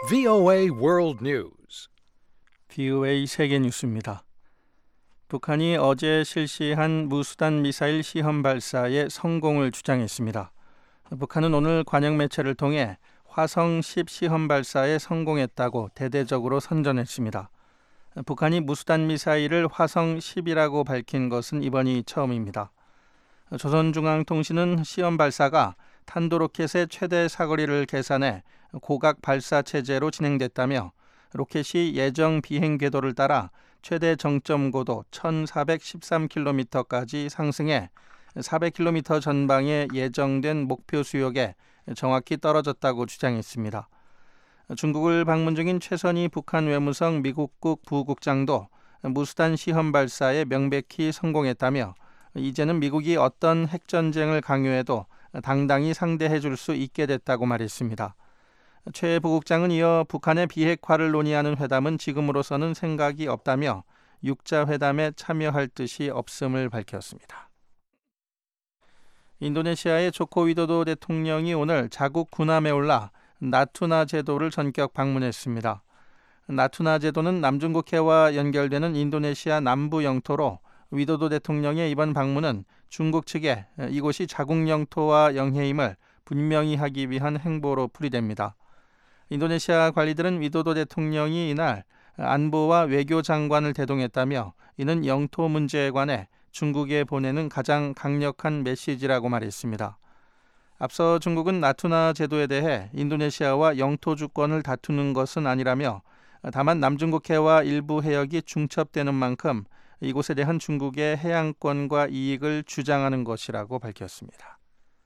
VOA World News. VOA 세계 뉴스입니다. 북한이 어제 실시한 무수단 미사일 시험 발사에 성공을 주장했습니다. 북한은 오늘 관영 매체를 통해 화성 10 시험 발사에 성공했다고 대대적으로 선전했습니다. 북한이 무수단 미사일을 화성 10이라고 밝힌 것은 이번이 처음입니다. 조선중앙통신은 시험 발사가 탄도로켓의 최대 사거리를 계산해 고각 발사 체제로 진행됐다며 로켓이 예정 비행 궤도를 따라 최대 정점 고도 1413km까지 상승해 400km 전방에 예정된 목표 수역에 정확히 떨어졌다고 주장했습니다. 중국을 방문 중인 최선희 북한 외무성 미국국 부국장도 무수단 시험 발사에 명백히 성공했다며 이제는 미국이 어떤 핵전쟁을 강요해도 당당히 상대해 줄 수 있게 됐다고 말했습니다. 최 부국장은 이어 북한의 비핵화를 논의하는 회담은 지금으로서는 생각이 없다며 육자회담에 참여할 뜻이 없음을 밝혔습니다. 인도네시아의 조코 위도도 대통령이 오늘 자국 군함에 올라 나투나 제도를 전격 방문했습니다. 나투나 제도는 남중국해와 연결되는 인도네시아 남부 영토로 위도도 대통령의 이번 방문은 중국 측에 이곳이 자국 영토와 영해임을 분명히 하기 위한 행보로 풀이됩니다. 인도네시아 관리들은 위도도 대통령이 이날 안보와 외교 장관을 대동했다며 이는 영토 문제에 관해 중국에 보내는 가장 강력한 메시지라고 말했습니다. 앞서 중국은 나투나 제도에 대해 인도네시아와 영토 주권을 다투는 것은 아니라며 다만 남중국해와 일부 해역이 중첩되는 만큼 이곳에 대한 중국의 해양권과 이익을 주장하는 것이라고 밝혔습니다.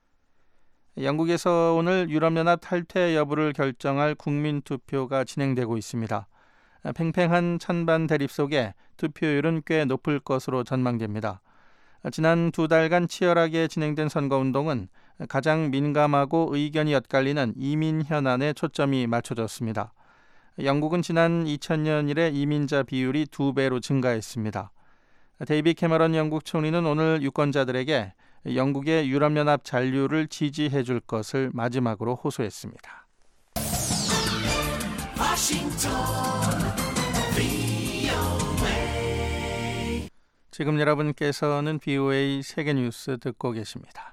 영국에서 오늘 유럽연합 탈퇴 여부를 결정할 국민투표가 진행되고 있습니다. 팽팽한 찬반 대립 속에 투표율은 꽤 높을 것으로 전망됩니다. 지난 2달간 치열하게 진행된 선거운동은 가장 민감하고 의견이 엇갈리는 이민 현안에 초점이 맞춰졌습니다. 영국은 지난 2000년 이래 이민자 비율이 2배로 증가했습니다. 데이빗 캐머런 영국 총리는 오늘 유권자들에게 영국의 유럽연합 잔류를 지지해 줄 것을 마지막으로 호소했습니다. 지금 여러분께서는 VOA 세계뉴스 듣고 계십니다.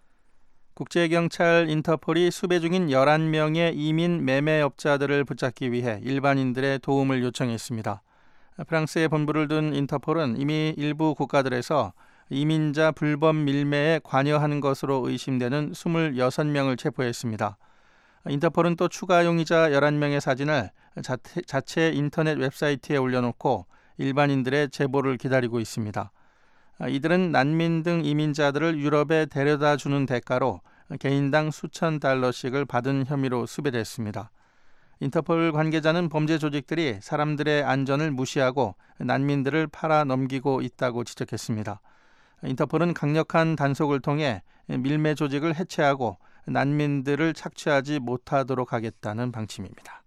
국제경찰 인터폴이 수배 중인 11명의 이민 매매업자들을 붙잡기 위해 일반인들의 도움을 요청했습니다. 프랑스에 본부를 둔 인터폴은 이미 일부 국가들에서 이민자 불법 밀매에 관여하는 것으로 의심되는 26명을 체포했습니다. 인터폴은 또 추가 용의자 11명의 사진을 자체 인터넷 웹사이트에 올려놓고 일반인들의 제보를 기다리고 있습니다. 이들은 난민 등 이민자들을 유럽에 데려다 주는 대가로 개인당 수천 달러씩을 받은 혐의로 수배됐습니다. 인터폴 관계자는 범죄 조직들이 사람들의 안전을 무시하고 난민들을 팔아 넘기고 있다고 지적했습니다. 인터폴은 강력한 단속을 통해 밀매 조직을 해체하고 난민들을 착취하지 못하도록 하겠다는 방침입니다.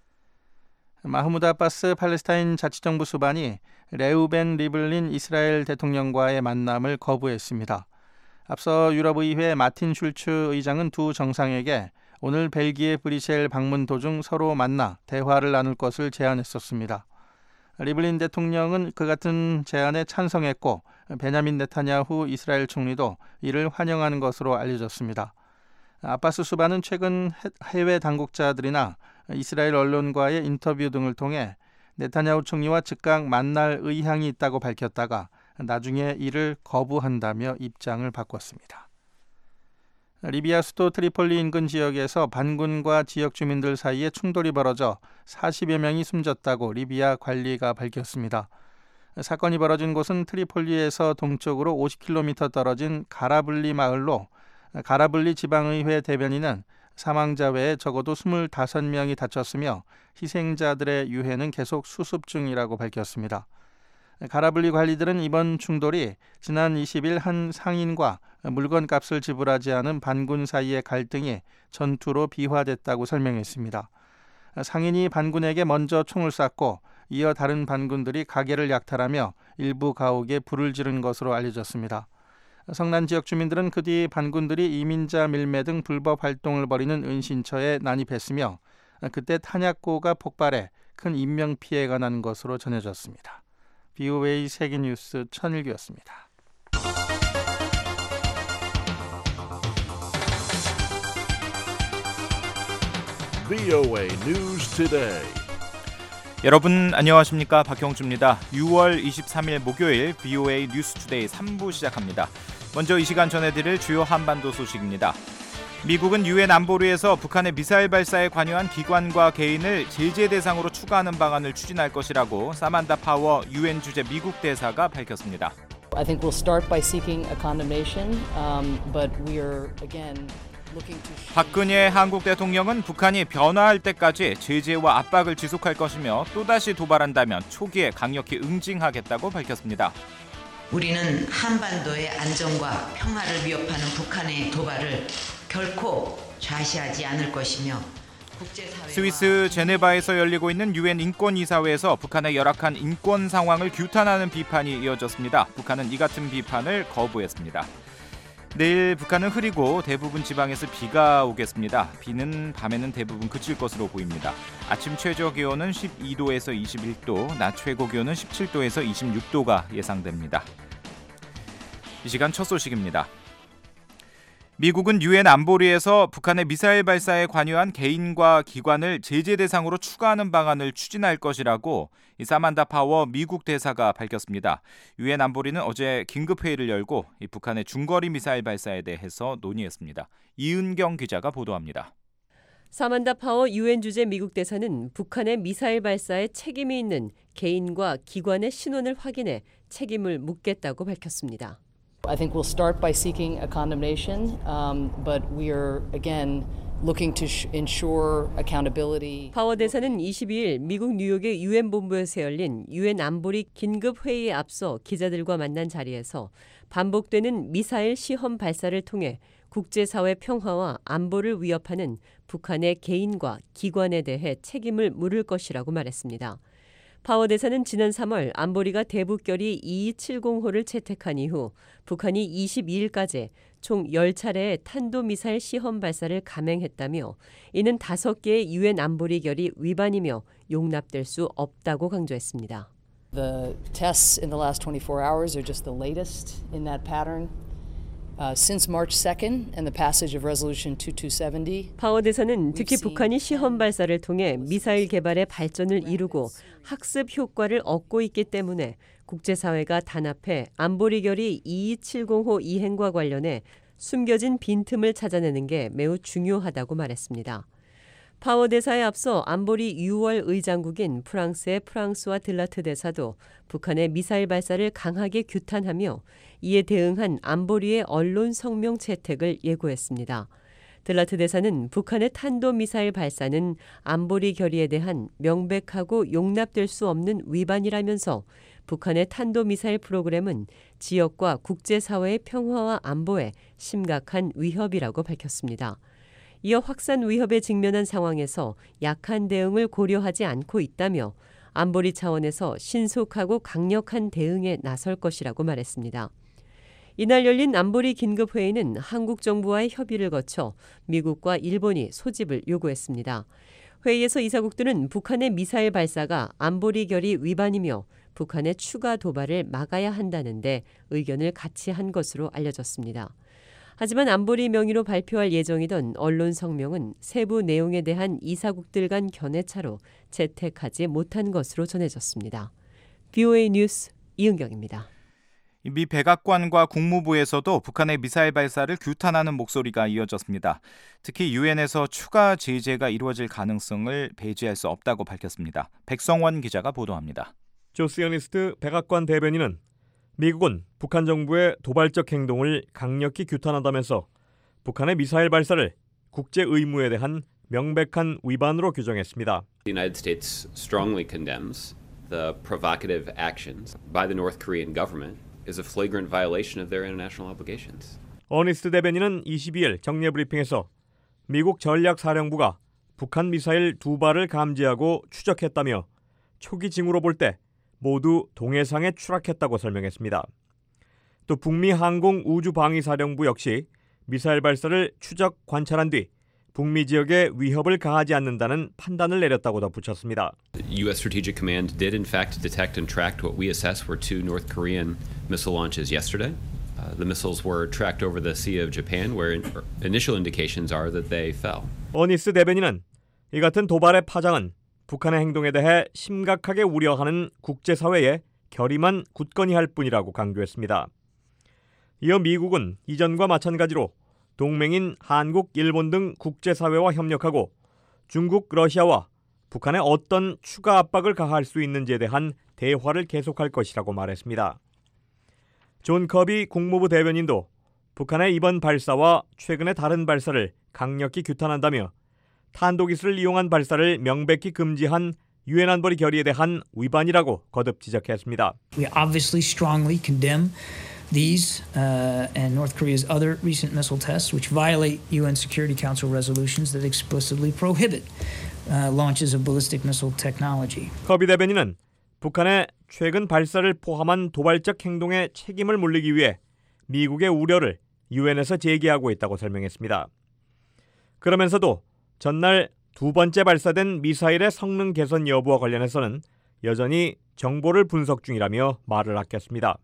마흐무드 아바스 팔레스타인 자치정부 수반이 레우벤 리블린 이스라엘 대통령과의 만남을 거부했습니다. 앞서 유럽의회 마틴 슐츠 의장은 두 정상에게 오늘 벨기에 브뤼셀 방문 도중 서로 만나 대화를 나눌 것을 제안했었습니다. 리블린 대통령은 그 같은 제안에 찬성했고 베냐민 네타냐후 이스라엘 총리도 이를 환영하는 것으로 알려졌습니다. 아바스 수반은 최근 해외 당국자들이나 이스라엘 언론과의 인터뷰 등을 통해 네타냐후 총리와 즉각 만날 의향이 있다고 밝혔다가 나중에 이를 거부한다며 입장을 바꿨습니다. 리비아 수도 트리폴리 인근 지역에서 반군과 지역 주민들 사이에 충돌이 벌어져 40여 명이 숨졌다고 리비아 관리가 밝혔습니다. 사건이 벌어진 곳은 트리폴리에서 동쪽으로 50km 떨어진 가라블리 마을로 가라블리 지방의회 대변인은 사망자 외에 적어도 25명이 다쳤으며 희생자들의 유해는 계속 수습 중이라고 밝혔습니다. 가라블리 관리들은 이번 충돌이 지난 20일 한 상인과 물건값을 지불하지 않은 반군 사이의 갈등이 전투로 비화됐다고 설명했습니다. 상인이 반군에게 먼저 총을 쐈고 이어 다른 반군들이 가게를 약탈하며 일부 가옥에 불을 지른 것으로 알려졌습니다. 성난 지역 주민들은 그 뒤 반군들이 이민자 밀매 등 불법 활동을 벌이는 은신처에 난입했으며 그때 탄약고가 폭발해 큰 인명피해가 난 것으로 전해졌습니다. BOA 세계뉴스 천일규였습니다. VOA News Today. 여러분 안녕하십니까? 박형주입니다. 6월 23일 목요일 BOA 뉴스 투데이 3부 시작합니다. 먼저 이 시간 전해드릴 주요 한반도 소식입니다. 미국은 유엔 안보리에서 북한의 미사일 발사에 관여한 기관과 개인을 제재 대상으로 추가하는 방안을 추진할 것이라고 사만다 파워 유엔 주재 미국 대사가 밝혔습니다. I think we'll start by seeking a condemnation, but we are again looking to. 박근혜 한국 대통령은 북한이 변화할 때까지 제재와 압박을 지속할 것이며 또다시 도발한다면 초기에 강력히 응징하겠다고 밝혔습니다. 우리는 한반도의 안정과 평화를 위협하는 북한의 도발을 결코 좌시하지 않을 것이며 국제사회와 스위스 제네바에서 열리고 있는 유엔 인권이사회에서 북한의 열악한 인권 상황을 규탄하는 비판이 이어졌습니다. 북한은 이 같은 비판을 거부했습니다. 내일 북한은 흐리고 대부분 지방에서 비가 오겠습니다. 비는 밤에는 대부분 그칠 것으로 보입니다. 아침 최저 기온은 12도에서 21도, 낮 최고 기온은 17도에서 26도가 예상됩니다. 이 시간 첫 소식입니다. 미국은 유엔 안보리에서 북한의 미사일 발사에 관여한 개인과 기관을 제재 대상으로 추가하는 방안을 추진할 것이라고 사만다 파워 미국 대사가 밝혔습니다. 유엔 안보리는 어제 긴급회의를 열고 북한의 중거리 미사일 발사에 대해서 논의했습니다. 이은경 기자가 보도합니다. 사만다 파워 유엔 주재 미국 대사는 북한의 미사일 발사에 책임이 있는 개인과 기관의 신원을 확인해 책임을 묻겠다고 밝혔습니다. I think we'll start by seeking a condemnation, but we are again looking to ensure accountability. 파워 대사는 22일 미국 뉴욕의 유엔 본부에서 열린 유엔 안보리 긴급 회의에 앞서 기자들과 만난 자리에서 반복되는 미사일 시험 발사를 통해 국제사회 평화와 안보를 위협하는 북한의 개인과 기관에 대해 책임을 물을 것이라고 말했습니다. 파워 대사는 지난 3월 안보리가 대북결의 2270호를 채택한 이후 북한이 22일까지 총 10차례의 탄도미사일 시험 발사를 감행했다며 이는 5개의 유엔 안보리 결의 위반이며 용납될 수 없다고 강조했습니다. The tests in the last 24 hours are just the latest in that pattern. Since March 2nd and the passage of Resolution 2270. 파워 대사는 특히 북한이 시험 발사를 통해 미사일 개발의 발전을 이루고 학습 효과를 얻고 있기 때문에 국제사회가 단합해 안보리 결의 2270호 이행과 관련해 숨겨진 빈틈을 찾아내는 게 매우 중요하다고 말했습니다. 파워 대사에 앞서 안보리 6월 의장국인 프랑스의 프랑스와 들라트 대사도 북한의 미사일 발사를 강하게 규탄하며 이에 대응한 안보리의 언론 성명 채택을 예고했습니다. 들라트 대사는 북한의 탄도미사일 발사는 안보리 결의에 대한 명백하고 용납될 수 없는 위반이라면서 북한의 탄도미사일 프로그램은 지역과 국제사회의 평화와 안보에 심각한 위협이라고 밝혔습니다. 이어 확산 위협에 직면한 상황에서 약한 대응을 고려하지 않고 있다며 안보리 차원에서 신속하고 강력한 대응에 나설 것이라고 말했습니다. 이날 열린 안보리 긴급회의는 한국 정부와의 협의를 거쳐 미국과 일본이 소집을 요구했습니다. 회의에서 이사국들은 북한의 미사일 발사가 안보리 결의 위반이며 북한의 추가 도발을 막아야 한다는데 의견을 같이 한 것으로 알려졌습니다. 하지만 안보리 명의로 발표할 예정이던 언론 성명은 세부 내용에 대한 이사국들 간 견해차로 채택하지 못한 것으로 전해졌습니다. BOA 뉴스 이은경입니다. 미 백악관과 국무부에서도 북한의 미사일 발사를 규탄하는 목소리가 이어졌습니다. 특히 유엔에서 추가 제재가 이루어질 가능성을 배제할 수 없다고 밝혔습니다. 백성원 기자가 보도합니다. 조시어니스트 백악관 대변인은 미국은 북한 정부의 도발적 행동을 강력히 규탄한다면서 북한의 미사일 발사를 국제 의무에 대한 명백한 위반으로 규정했습니다. The United States strongly condemns the provocative actions by the North Korean government is a flagrant violation of their international obligations. 어니스트 대변인은 22일 정례 브리핑에서 미국 전략사령부가 북한 미사일 2발을 감지하고 추적했다며 초기 징후로 볼 때 모두 동해상에 추락했다고 설명했습니다. 또 북미 항공 우주방위사령부 역시 미사일 발사를 추적 관찰한 뒤 북미 지역에 위협을 가하지 않는다는 판단을 내렸다고 덧붙였습니다. U.S. Strategic Command did in fact detect and tracked what we assess were 2 North Korean missile launches yesterday. The missiles were tracked over the Sea of Japan, where initial indications are that they fell. 어니스 대변인은 이 같은 도발의 파장은 북한의 행동에 대해 심각하게 우려하는 국제사회에 결의만 굳건히 할 뿐이라고 강조했습니다. 이어 미국은 이전과 마찬가지로 동맹인 한국, 일본 등 국제사회와 협력하고 중국, 러시아와 북한에 어떤 추가 압박을 가할 수 있는지에 대한 대화를 계속할 것이라고 말했습니다. 존 커비 국무부 대변인도 북한의 이번 발사와 최근의 다른 발사를 강력히 규탄한다며 탄도기술을 이용한 발사를 명백히 금지한 유엔 안보리 결의에 대한 위반이라고 거듭 지적했습니다. We obviously strongly condemn these and North Korea's other recent missile tests, which violate UN Security Council resolutions that explicitly prohibit launches of ballistic missile technology. 커비 대변인은 북한의 최근 발사를 포함한 도발적 행동에 책임을 물리기 위해 미국의 우려를 유엔에서 제기하고 있다고 설명했습니다. 그러면서도 전날 두 번째 발사된 미사일의 성능 개선 여부와 관련해서는 여전히 정보를 분석 중이라며 말을 아꼈습니다.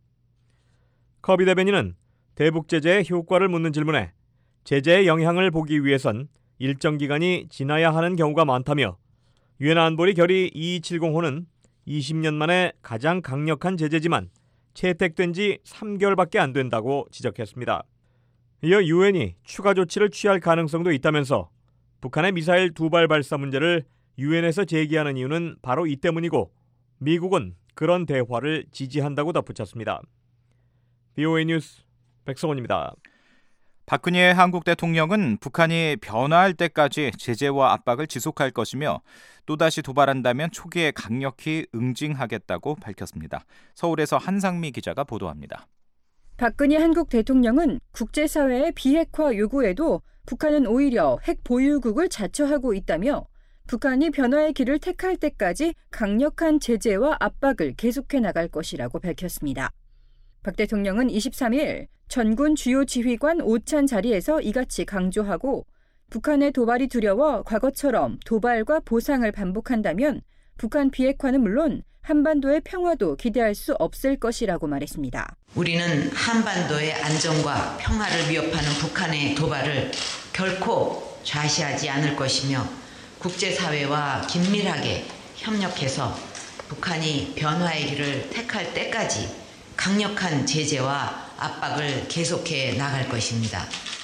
커비 대변인은 대북 제재의 효과를 묻는 질문에 제재의 영향을 보기 위해선 일정 기간이 지나야 하는 경우가 많다며 유엔 안보리 결의 2270호는 20년 만에 가장 강력한 제재지만 채택된 지 3개월밖에 안 된다고 지적했습니다. 이어 유엔이 추가 조치를 취할 가능성도 있다면서 북한의 미사일 2발 발사 문제를 유엔에서 제기하는 이유는 바로 이 때문이고 미국은 그런 대화를 지지한다고 덧붙였습니다. BOA 뉴스 백성원입니다. 박근혜 한국 대통령은 북한이 변화할 때까지 제재와 압박을 지속할 것이며 또다시 도발한다면 초기에 강력히 응징하겠다고 밝혔습니다. 서울에서 한상미 기자가 보도합니다. 박근혜 한국 대통령은 국제사회의 비핵화 요구에도 북한은 오히려 핵 보유국을 자처하고 있다며 북한이 변화의 길을 택할 때까지 강력한 제재와 압박을 계속해 나갈 것이라고 밝혔습니다. 박 대통령은 23일 전군 주요 지휘관 오찬 자리에서 이같이 강조하고 북한의 도발이 두려워 과거처럼 도발과 보상을 반복한다면 북한 비핵화는 물론 한반도의 평화도 기대할 수 없을 것이라고 말했습니다. 우리는 한반도의 안정과 평화를 위협하는 북한의 도발을 결코 좌시하지 않을 것이며 국제사회와 긴밀하게 협력해서 북한이 변화의 길을 택할 때까지 강력한 제재와 압박을 계속해 나갈 것입니다.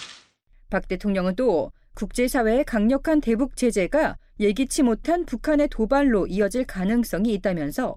박 대통령은 또 국제사회의 강력한 대북 제재가 예기치 못한 북한의 도발로 이어질 가능성이 있다면서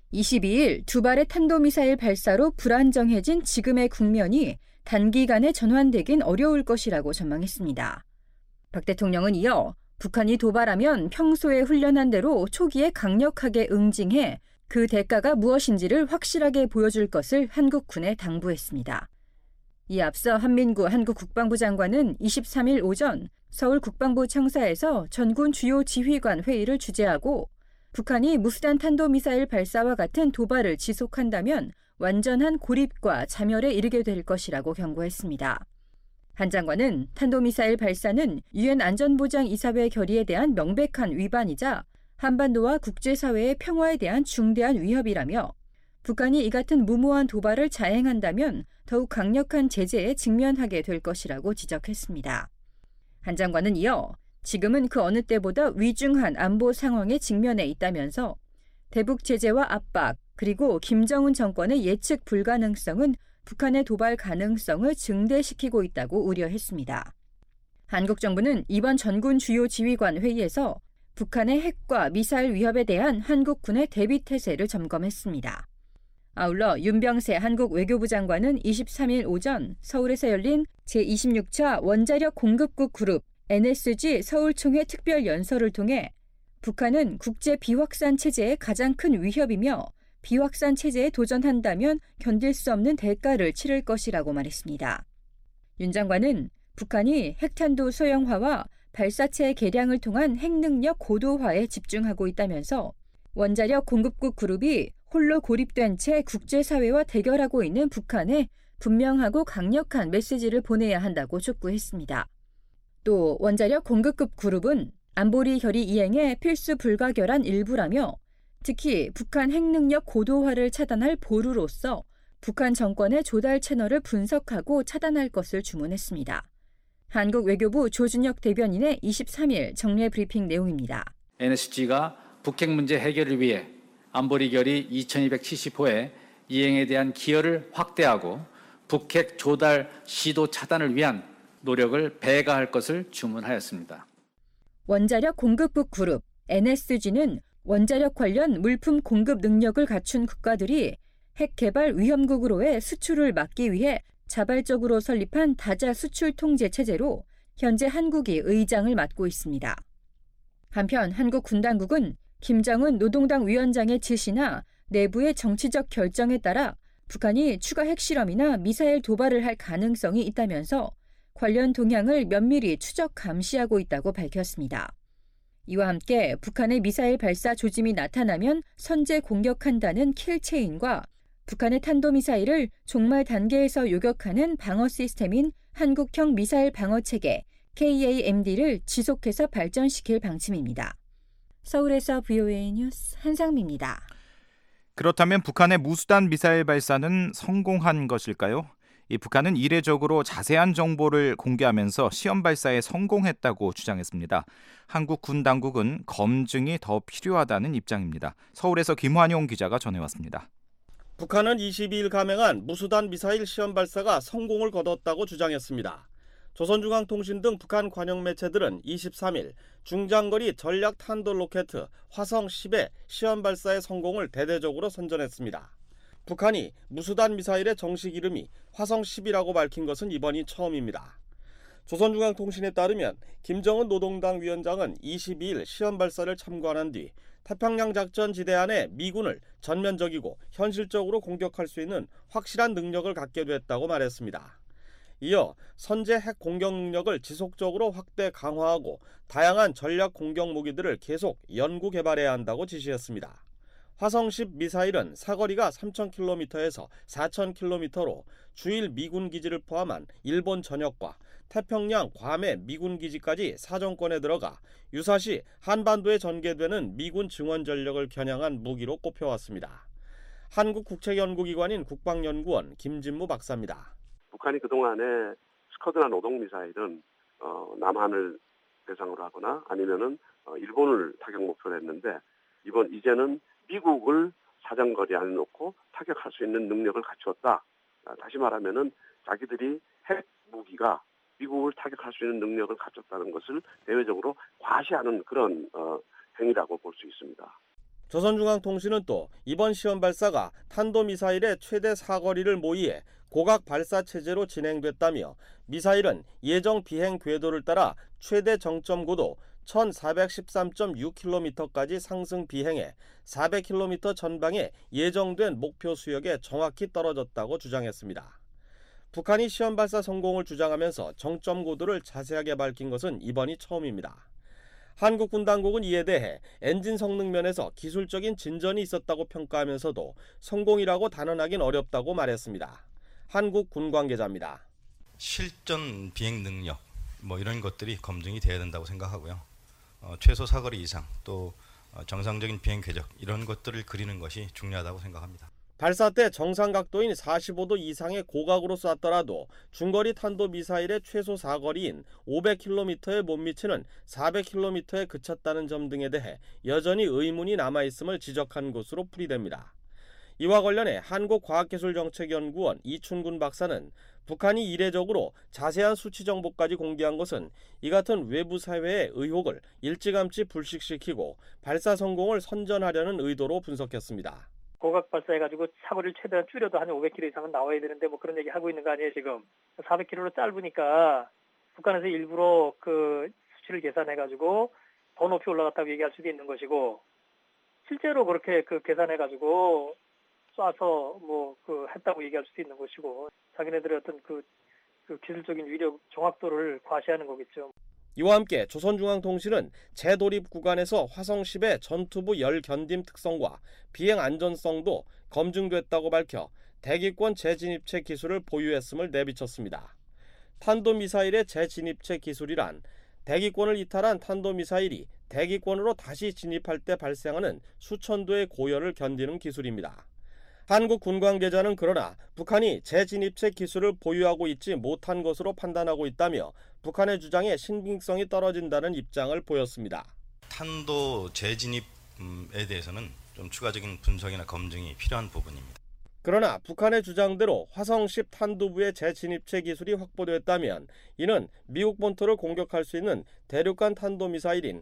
22일 2발의 탄도미사일 발사로 불안정해진 지금의 국면이 단기간에 전환되긴 어려울 것이라고 전망했습니다. 박 대통령은 이어 북한이 도발하면 평소에 훈련한 대로 초기에 강력하게 응징해 그 대가가 무엇인지를 확실하게 보여줄 것을 한국군에 당부했습니다. 이에 앞서 한민구 한국 국방부 장관은 23일 오전 서울 국방부 청사에서 전군 주요 지휘관 회의를 주재하고 북한이 무수단 탄도미사일 발사와 같은 도발을 지속한다면 완전한 고립과 자멸에 이르게 될 것이라고 경고했습니다. 한 장관은 탄도미사일 발사는 유엔 안전보장이사회 결의에 대한 명백한 위반이자 한반도와 국제사회의 평화에 대한 중대한 위협이라며 북한이 이 같은 무모한 도발을 자행한다면 더욱 강력한 제재에 직면하게 될 것이라고 지적했습니다. 한 장관은 이어 지금은 그 어느 때보다 위중한 안보 상황에 직면해 있다면서 대북 제재와 압박 그리고 김정은 정권의 예측 불가능성은 북한의 도발 가능성을 증대시키고 있다고 우려했습니다. 한국 정부는 이번 전군 주요 지휘관 회의에서 북한의 핵과 미사일 위협에 대한 한국군의 대비 태세를 점검했습니다. 아울러 윤병세 한국 외교부 장관은 23일 오전 서울에서 열린 제26차 원자력 공급국 그룹 NSG 서울총회 특별연설을 통해 북한은 국제 비확산 체제의 가장 큰 위협이며 비확산 체제에 도전한다면 견딜 수 없는 대가를 치를 것이라고 말했습니다. 윤 장관은 북한이 핵탄두 소형화와 발사체 개량을 통한 핵능력 고도화에 집중하고 있다면서 원자력 공급국 그룹이 홀로 고립된 채 국제사회와 대결하고 있는 북한에 분명하고 강력한 메시지를 보내야 한다고 촉구했습니다. 또 원자력 공급국 그룹은 안보리 결의 이행의 필수 불가결한 일부라며 특히 북한 핵능력 고도화를 차단할 보루로서 북한 정권의 조달 채널을 분석하고 차단할 것을 주문했습니다. 한국 외교부 조준혁 대변인의 23일 정례 브리핑 내용입니다. NSC가 북핵 문제 해결을 위해 안보리 결의 2270호의 이행에 대한 기여를 확대하고 북핵 조달 시도 차단을 위한 노력을 배가할 것을 주문하였습니다. 원자력 공급국 그룹 NSG는 원자력 관련 물품 공급 능력을 갖춘 국가들이 핵 개발 위험국으로의 수출을 막기 위해 자발적으로 설립한 다자 수출 통제 체제로 현재 한국이 의장을 맡고 있습니다. 한편 한국 군당국은 김정은 노동당 위원장의 지시나 내부의 정치적 결정에 따라 북한이 추가 핵실험이나 미사일 도발을 할 가능성이 있다면서 관련 동향을 면밀히 추적 감시하고 있다고 밝혔습니다. 이와 함께 북한의 미사일 발사 조짐이 나타나면 선제 공격한다는 킬체인과 북한의 탄도미사일을 종말 단계에서 요격하는 방어 시스템인 한국형 미사일 방어체계 KAMD를 지속해서 발전시킬 방침입니다. 서울에서 VOA 뉴스 한상미입니다. 그렇다면 북한의 무수단 미사일 발사는 성공한 것일까요? 이 북한은 이례적으로 자세한 정보를 공개하면서 시험 발사에 성공했다고 주장했습니다. 한국 군 당국은 검증이 더 필요하다는 입장입니다. 서울에서 김환용 기자가 전해왔습니다. 북한은 22일 감행한 무수단 미사일 시험 발사가 성공을 거뒀다고 주장했습니다. 조선중앙통신 등 북한 관영 매체들은 23일 중장거리 전략 탄도 로켓 화성 10의 시험 발사의 성공을 대대적으로 선전했습니다. 북한이 무수단 미사일의 정식 이름이 화성 10이라고 밝힌 것은 이번이 처음입니다. 조선중앙통신에 따르면 김정은 노동당 위원장은 22일 시험 발사를 참관한 뒤 태평양 작전 지대 안에 미군을 전면적이고 현실적으로 공격할 수 있는 확실한 능력을 갖게 됐다고 말했습니다. 이어 선제 핵 공격 능력을 지속적으로 확대 강화하고 다양한 전략 공격 무기들을 계속 연구 개발해야 한다고 지시했습니다. 화성 10 미사일은 사거리가 3,000km에서 4,000km로 주일 미군 기지를 포함한 일본 전역과 태평양 괌의 미군 기지까지 사정권에 들어가 유사시 한반도에 전개되는 미군 증원 전력을 겨냥한 무기로 꼽혀왔습니다. 한국국책연구기관인 국방연구원 김진무 박사입니다. 북한이 그동안에 스커드나 노동미사일은 남한을 대상으로 하거나 아니면은 일본을 타격 목표로 했는데 이제는 미국을 사정거리 안에 놓고 타격할 수 있는 능력을 갖추었다. 다시 말하면은 자기들이 핵 무기가 미국을 타격할 수 있는 능력을 갖췄다는 것을 대외적으로 과시하는 그런 행위라고 볼 수 있습니다. 조선중앙통신은 또 이번 시험 발사가 탄도미사일의 최대 사거리를 모의해 고각 발사 체제로 진행됐다며 미사일은 예정 비행 궤도를 따라 최대 정점 고도 1413.6km까지 상승 비행해 400km 전방에 예정된 목표 수역에 정확히 떨어졌다고 주장했습니다. 북한이 시험 발사 성공을 주장하면서 정점 고도를 자세하게 밝힌 것은 이번이 처음입니다. 한국 군 당국은 이에 대해 엔진 성능 면에서 기술적인 진전이 있었다고 평가하면서도 성공이라고 단언하긴 어렵다고 말했습니다. 한국 군 관계자입니다. 실전 비행 능력 이런 것들이 검증이 돼야 된다고 생각하고요. 최소 사거리 이상 또 정상적인 비행 궤적 이런 것들을 그리는 것이 중요하다고 생각합니다. 발사 때 정상 각도인 45도 이상의 고각으로 쐈더라도 중거리 탄도미사일의 최소 사거리인 500km에 못 미치는 400km에 그쳤다는 점 등에 대해 여전히 의문이 남아있음을 지적한 것으로 풀이됩니다. 이와 관련해 한국과학기술정책연구원 이춘군 박사는 북한이 이례적으로 자세한 수치 정보까지 공개한 것은 이 같은 외부 사회의 의혹을 일찌감치 불식시키고 발사 성공을 선전하려는 의도로 분석했습니다. 고각 발사해가지고 사거리를 최대한 줄여도 한 500km 이상은 나와야 되는데 그런 얘기 하고 있는 거 아니에요 지금. 400km로 짧으니까 북한에서 일부러 그 수치를 계산해가지고 더 높이 올라갔다고 얘기할 수도 있는 것이고 실제로 그렇게 계산해가지고 쏴서 했다고 얘기할 수도 있는 것이고 자기네들의 어떤 그 기술적인 위력 정확도를 과시하는 거겠죠. 이와 함께 조선중앙통신은 재도립 구간에서 화성 10의 전투부 열 견딤 특성과 비행 안전성도 검증됐다고 밝혀 대기권 재진입체 기술을 보유했음을 내비쳤습니다. 탄도미사일의 재진입체 기술이란 대기권을 이탈한 탄도미사일이 대기권으로 다시 진입할 때 발생하는 수천 도의 고열을 견디는 기술입니다. 한국 군 관계자는 그러나 북한이 재진입체 기술을 보유하고 있지 못한 것으로 판단하고 있다며 북한의 주장에 신빙성이 떨어진다는 입장을 보였습니다. 탄도 재진입에 대해서는 좀 추가적인 분석이나 검증이 필요한 부분입니다. 그러나 북한의 주장대로 화성-10 탄두부의 재진입체 기술이 확보됐다면 이는 미국 본토를 공격할 수 있는 대륙간 탄도미사일인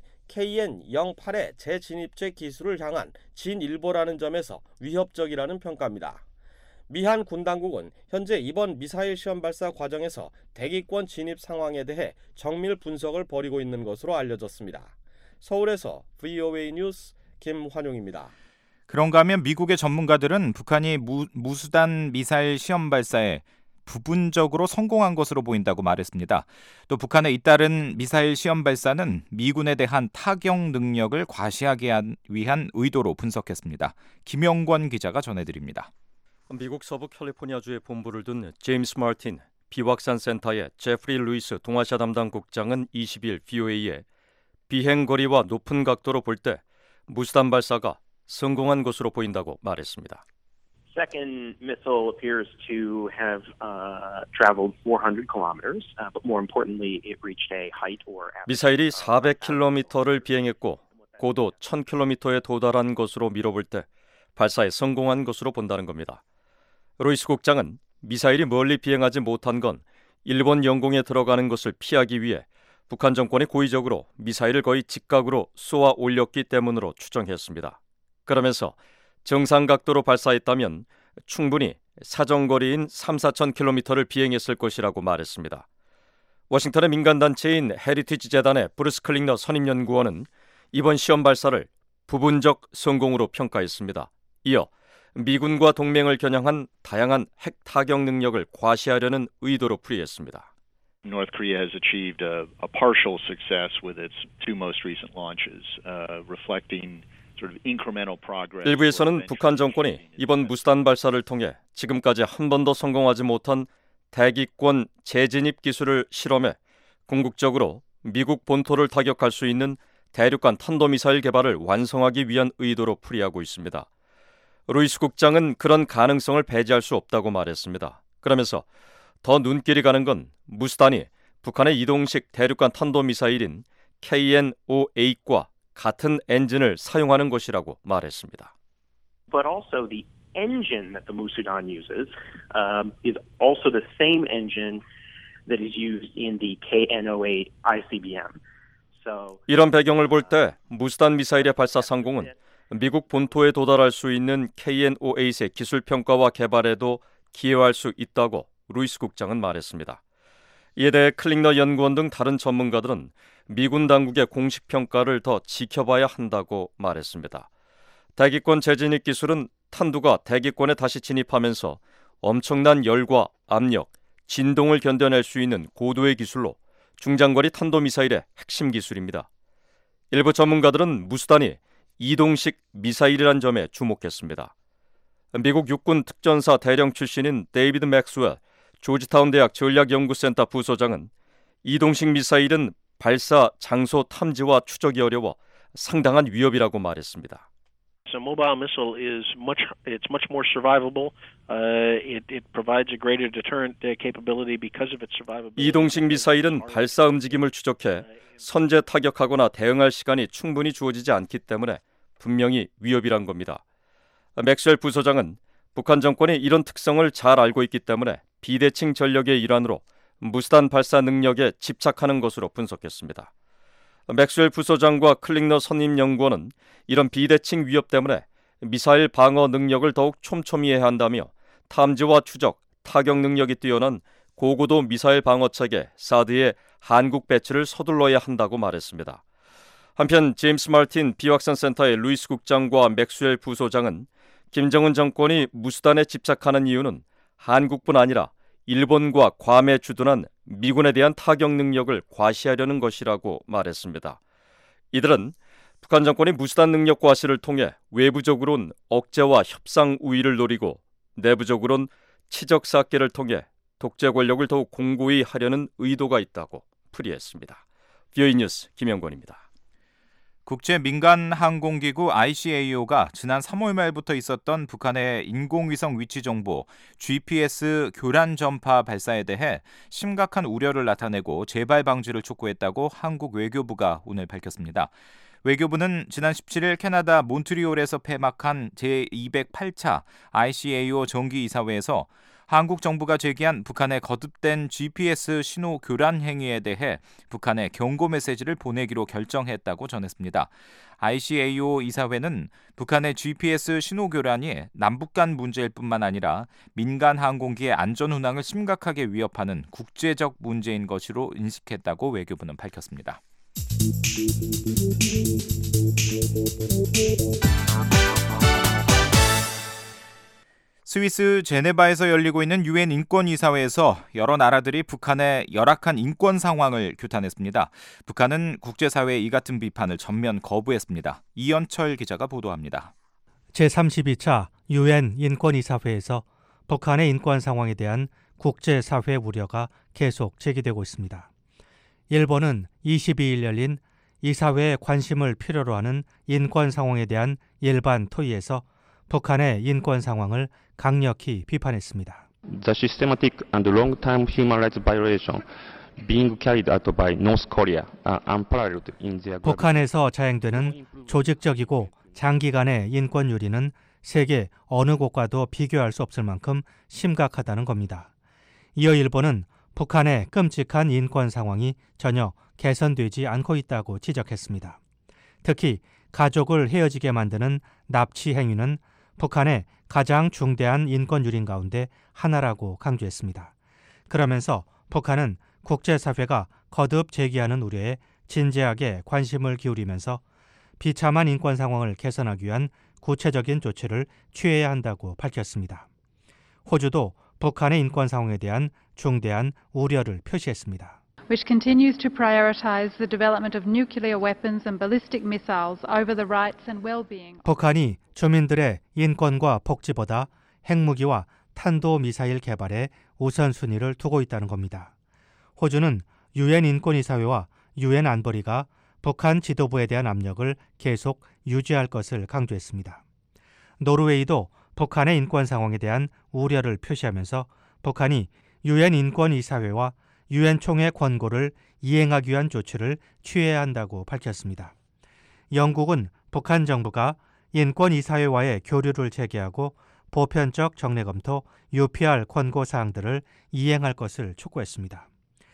KN-08의 재진입체 기술을 향한 진일보라는 점에서 위협적이라는 평가입니다. 미한 군 당국은 현재 이번 미사일 시험 발사 과정에서 대기권 진입 상황에 대해 정밀 분석을 벌이고 있는 것으로 알려졌습니다. 서울에서 VOA 뉴스 김환용입니다. 그런가 하면 미국의 전문가들은 북한이 무수단 미사일 시험 발사에 부분적으로 성공한 것으로 보인다고 말했습니다. 또 북한의 잇따른 미사일 시험 발사는 미군에 대한 타격 능력을 과시하기 위한 의도로 분석했습니다. 김영권 기자가 전해드립니다. 미국 서부 캘리포니아주에 본부를 둔 제임스 마틴 비확산 센터의 제프리 루이스 동아시아 담당 국장은 20일 VOA에 비행거리와 높은 각도로 볼 때 무수단 발사가 성공한 것으로 보인다고 말했습니다. Second missile appears to have traveled 400 kilometers, but more importantly, it reached a height or 미사일이 400km를 비행했고 고도 1000km에 도달한 것으로 미뤄볼 때 발사에 성공한 것으로 본다는 겁니다. 루이스 국장은 미사일이 멀리 비행하지 못한 건 일본 영공에 들어가는 것을 피하기 위해 북한 정권이 고의적으로 미사일을 거의 직각으로 쏘아 올렸기 때문으로 추정했습니다. 그러면서 정상 각도로 발사했다면 충분히 사정거리인 3-4,000km를 비행했을 것이라고 말했습니다. 워싱턴의 민간단체인 헤리티지 재단의 브루스 클링너 선임연구원은 이번 시험 발사를 부분적 성공으로 평가했습니다. 이어 미군과 동맹을 겨냥한 다양한 핵 타격 능력을 과시하려는 의도로 풀이했습니다. North Korea has achieved a partial success with its two most recent launches, reflecting sort of incremental progress. 일부에서는 북한 정권이 이번 무수단 발사를 통해 지금까지 한 번도 성공하지 못한 대기권 재진입 기술을 실험해 궁극적으로 미국 본토를 타격할 수 있는 대륙간 탄도미사일 개발을 완성하기 위한 의도로 풀이하고 있습니다. 루이스 국장은 그런 가능성을 배제할 수 없다고 말했습니다. 그러면서 더 눈길이 가는 건 무수단이 북한의 이동식 대륙간 탄도미사일인 KN-08과 같은 엔진을 사용하는 것이라고 말했습니다. But also the engine that the Musudan uses is also the same engine that is used in the KN-08 ICBM. 이런 배경을 볼 때 무수단 미사일의 발사 성공은 미국 본토에 도달할 수 있는 KN-08의 기술 평가와 개발에도 기여할 수 있다고 루이스 국장은 말했습니다. 이에 대해 클링너 연구원 등 다른 전문가들은 미군 당국의 공식 평가를 더 지켜봐야 한다고 말했습니다. 대기권 재진입 기술은 탄두가 대기권에 다시 진입하면서 엄청난 열과 압력, 진동을 견뎌낼 수 있는 고도의 기술로 중장거리 탄도미사일의 핵심 기술입니다. 일부 전문가들은 무수단이 이동식 미사일이란 점에 주목했습니다. 미국 육군 특전사 대령 출신인 데이비드 맥스웰 조지타운 대학 전략연구센터 부소장은 이동식 미사일은 발사 장소 탐지와 추적이 어려워 상당한 위협이라고 말했습니다. So mobile missile is much more survivable. It provides a greater deterrent capability because of its survivability. 이동식 미사일은 발사 움직임을 추적해 선제 타격하거나 대응할 시간이 충분히 주어지지 않기 때문에 분명히 위협이란 겁니다. 맥스웰 부소장은 북한 정권이 이런 특성을 잘 알고 있기 때문에 비대칭 전력의 일환으로 무수단 발사 능력에 집착하는 것으로 분석했습니다. 맥스웰 부소장과 클링너 선임연구원은 이런 비대칭 위협 때문에 미사일 방어 능력을 더욱 촘촘히 해야 한다며 탐지와 추적, 타격 능력이 뛰어난 고고도 미사일 방어체계 사드의 한국 배치를 서둘러야 한다고 말했습니다. 한편 제임스 마틴 비확산 센터의 루이스 국장과 맥스웰 부소장은 김정은 정권이 무수단에 집착하는 이유는 한국뿐 아니라 일본과 괌에 주둔한 미군에 대한 타격 능력을 과시하려는 것이라고 말했습니다. 이들은 북한 정권이 무수단 능력 과시를 통해 외부적으로는 억제와 협상 우위를 노리고 내부적으로는 치적 쌓기를 통해 독재 권력을 더욱 공고히 하려는 의도가 있다고 풀이했습니다. VOA 뉴스 김영권입니다. 국제민간항공기구 ICAO가 지난 3월 말부터 있었던 북한의 인공위성 위치 정보 GPS 교란 전파 발사에 대해 심각한 우려를 나타내고 재발 방지를 촉구했다고 한국 외교부가 오늘 밝혔습니다. 외교부는 지난 17일 캐나다 몬트리올에서 폐막한 제208차 ICAO 정기이사회에서 한국 정부가 제기한 북한의 거듭된 GPS 신호 교란 행위에 대해 북한에 경고 메시지를 보내기로 결정했다고 전했습니다. ICAO 이사회는 북한의 GPS 신호 교란이 남북 간 문제일 뿐만 아니라 민간 항공기의 안전 운항을 심각하게 위협하는 국제적 문제인 것으로 인식했다고 외교부는 밝혔습니다. 스위스 제네바에서 열리고 있는 유엔 인권이사회에서 여러 나라들이 북한의 열악한 인권 상황을 규탄했습니다. 북한은 국제사회의 이 같은 비판을 전면 거부했습니다. 이현철 기자가 보도합니다. 제32차 유엔 인권이사회에서 북한의 인권 상황에 대한 국제사회 우려가 계속 제기되고 있습니다. 일본은 22일 열린 이사회에 관심을 필요로 하는 인권 상황에 대한 일반 토의에서 북한의 인권 상황을 강력히 비판했습니다. The systematic and long-term human rights violation being carried out by North Korea are unparalleled in their 북한에서 자행되는 조직적이고 장기간의 인권 유린은 세계 어느 곳과도 비교할 수 없을 만큼 심각하다는 겁니다. 이어 일본은 북한의 끔찍한 인권 상황이 전혀 개선되지 않고 있다고 지적했습니다. 특히 가족을 헤어지게 만드는 납치 행위는 북한의 가장 중대한 인권 유린 가운데 하나라고 강조했습니다. 그러면서 북한은 국제사회가 거듭 제기하는 우려에 진지하게 관심을 기울이면서 비참한 인권 상황을 개선하기 위한 구체적인 조치를 취해야 한다고 밝혔습니다. 호주도 북한의 인권 상황에 대한 중대한 우려를 표시했습니다. which continues to prioritize the development of nuclear weapons and ballistic missiles over the rights and well-being. 북한이 주민들의 인권과 복지보다 핵무기와 탄도미사일 개발에 우선순위를 두고 있다는 겁니다. 호주는 유엔 인권이사회와 유엔 안보리가 북한 지도부에 대한 압력을 계속 유지할 것을 강조했습니다. 노르웨이도 북한의 인권 상황에 대한 우려를 표시하면서 북한이 유엔 인권이사회와 유엔 총회 권고를 이행하기 위한 조치를 취해야 한다고 밝혔습니다. 영국은 북한 정부가 인권이사회와의 교류를 재개하고 보편적 정례 검토 UPR 권고 사항들을 이행할 것을 촉구했습니다.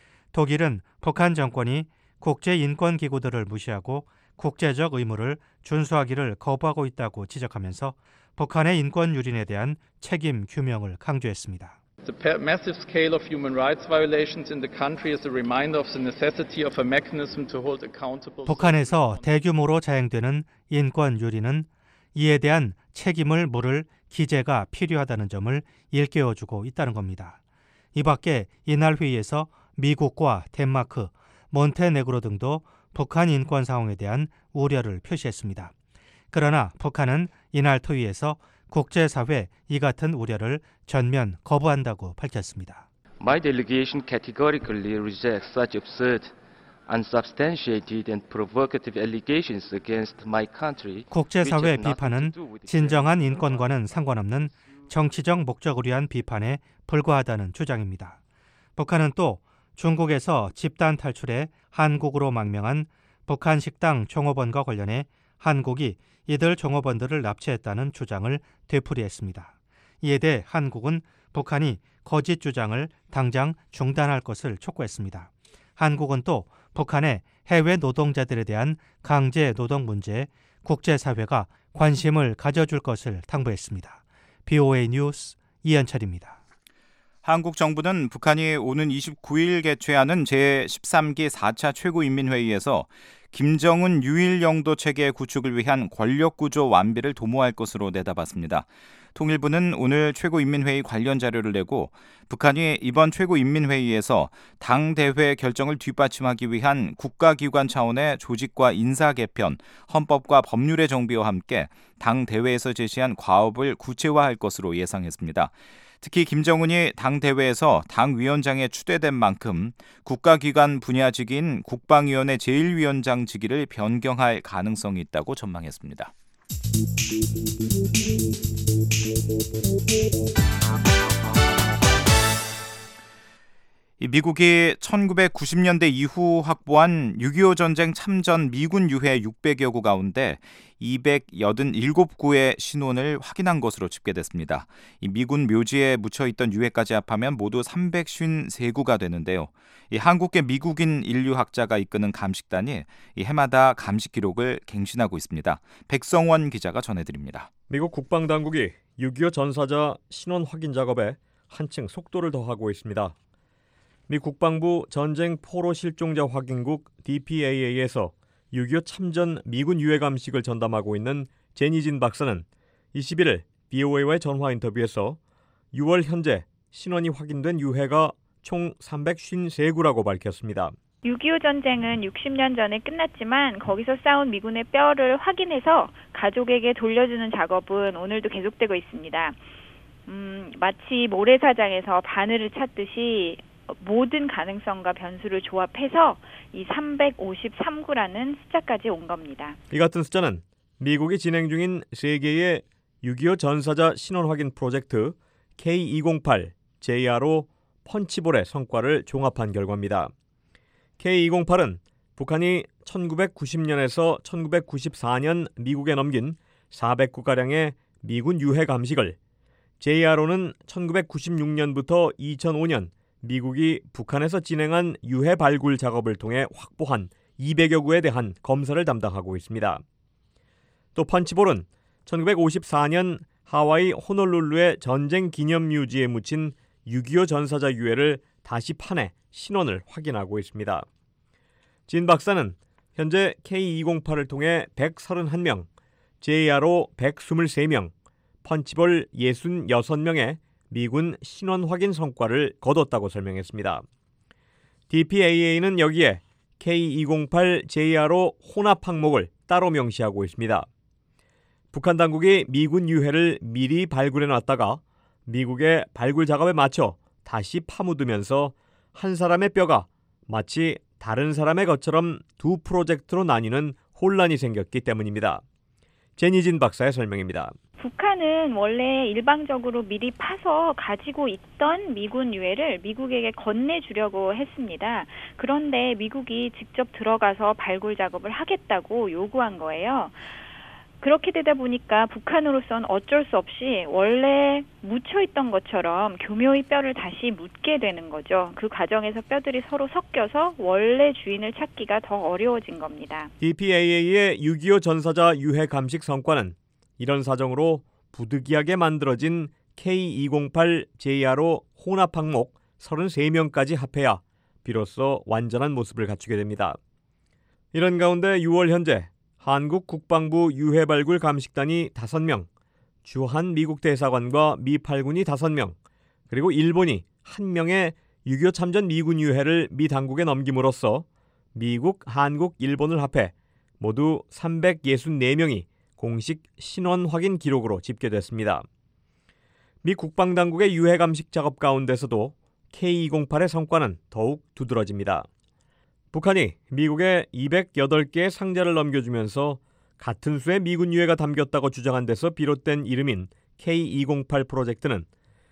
독일은 북한 정권이 국제인권기구들을 무시하고 국제적 의무를 준수하기를 거부하고 있다고 지적하면서 북한의 인권 유린에 대한 책임 규명을 강조했습니다. The massive scale of human rights violations in the country is a reminder of the necessity of a mechanism to hold accountable. 북한에서 대규모로 자행되는 인권 유린은 이에 대한 책임을 물을 기제가 필요하다는 점을 일깨워주고 있다는 겁니다. 이 밖에 이날 회의에서 미국과 덴마크, 몬테네그로 등도 북한 인권 상황에 대한 우려를 표시했습니다. 그러나 북한은 이날 토의에서 국제사회 이 같은 우려를 전면 거부한다고 밝혔습니다. My delegation categorically rejects such absurd, unsubstantiated and provocative allegations against my country. 국제사회 비판은 진정한 인권과는 상관없는 정치적 목적을 위한 비판에 불과하다는 주장입니다. 북한은 또 중국에서 집단 탈출해 한국으로 망명한 북한 식당 종업원과 관련해 한국이 이들 종업원들을 납치했다는 주장을 되풀이했습니다. 이에 대해 한국은 북한이 거짓 주장을 당장 중단할 것을 촉구했습니다. 한국은 또 북한의 해외 노동자들에 대한 강제 노동 문제에 국제사회가 관심을 가져줄 것을 당부했습니다. BOA 뉴스 이현철입니다. 한국 정부는 북한이 오는 29일 개최하는 제13기 4차 최고인민회의에서 김정은 유일 영도 체계 구축을 위한 권력구조 완비를 도모할 것으로 내다봤습니다. 통일부는 오늘 최고인민회의 관련 자료를 내고 북한이 이번 최고인민회의에서 당대회 결정을 뒷받침하기 위한 국가기관 차원의 조직과 인사 개편, 헌법과 법률의 정비와 함께 당대회에서 제시한 과업을 구체화할 것으로 예상했습니다. 특히 김정은이 당 대회에서 당 위원장에 추대된 만큼 국가기관 분야직인 국방위원회 제1위원장 직위를 변경할 가능성이 있다고 전망했습니다. 미국이 1990년대 이후 확보한 6.25 전쟁 참전 미군 유해 600여 구 가운데 287구의 신원을 확인한 것으로 집계됐습니다. 이 미군 묘지에 묻혀있던 유해까지 합하면 모두 353구가 되는데요. 이 한국계 미국인 인류학자가 이끄는 감식단이 이 해마다 감식 기록을 갱신하고 있습니다. 백성원 기자가 전해드립니다. 미국 국방당국이 6.25 전사자 신원 확인 작업에 한층 속도를 더하고 있습니다. 미 국방부 전쟁 포로 실종자 확인국 DPAA에서 6.25 참전 미군 유해 감식을 전담하고 있는 제니진 박사는 21일 BOA와의 전화 인터뷰에서 6월 현재 신원이 확인된 유해가 총 353구라고 밝혔습니다. 6.25 전쟁은 60년 전에 끝났지만 거기서 쌓은 미군의 뼈를 확인해서 가족에게 돌려주는 작업은 오늘도 계속되고 있습니다. 마치 모래사장에서 바늘을 찾듯이 모든 가능성과 변수를 조합해서 이 353구라는 숫자까지 온 겁니다. 이 같은 숫자는 미국이 진행 중인 세계의 6.25 전사자 신원 확인 프로젝트 K208 JRO 펀치볼의 성과를 종합한 결과입니다. K208은 북한이 1990년에서 1994년 미국에 넘긴 400구가량의 미군 유해 감식을, JRO는 1996년부터 2005년 미국이 북한에서 진행한 유해 발굴 작업을 통해 확보한 200여 구에 대한 검사를 담당하고 있습니다. 또 펀치볼은 1954년 하와이 호놀룰루의 전쟁 기념유지에 묻힌 6.25 전사자 유해를 다시 파내 신원을 확인하고 있습니다. 진 박사는 현재 K208을 통해 131명, JRO 123명, 펀치볼 66명의 미군 신원 확인 성과를 거뒀다고 설명했습니다. DPAA는 여기에 K208 JRO 혼합 항목을 따로 명시하고 있습니다. 북한 당국이 미군 유해를 미리 발굴해놨다가 미국의 발굴 작업에 맞춰 다시 파묻으면서 한 사람의 뼈가 마치 다른 사람의 것처럼 두 프로젝트로 나뉘는 혼란이 생겼기 때문입니다. 제니진 박사의 설명입니다. 북한은 원래 일방적으로 미리 파서 가지고 있던 미군 유해를 미국에게 건네주려고 했습니다. 그런데 미국이 직접 들어가서 발굴 작업을 하겠다고 요구한 거예요. 그렇게 되다 보니까 북한으로선 어쩔 수 없이 원래 묻혀있던 것처럼 교묘히 뼈를 다시 묻게 되는 거죠. 그 과정에서 뼈들이 서로 섞여서 원래 주인을 찾기가 더 어려워진 겁니다. DPAA의 6.25 전사자 유해 감식 성과는 이런 사정으로 부득이하게 만들어진 K208 JRO 혼합 항목 33명까지 합해야 비로소 완전한 모습을 갖추게 됩니다. 이런 가운데 6월 현재 한국 국방부 유해 발굴 감식단이 5명, 주한 미국 대사관과 미 8군이 5명, 그리고 일본이 1명의 6.25 참전 미군 유해를 미 당국에 넘김으로써 미국, 한국, 일본을 합해 모두 364명이 공식 신원 확인 기록으로 집계됐습니다. 미 국방당국의 유해 감식 작업 가운데서도 K208의 성과는 더욱 두드러집니다. 북한이 미국에 208개의 상자를 넘겨주면서 같은 수의 미군 유해가 담겼다고 주장한 데서 비롯된 이름인 K208 프로젝트는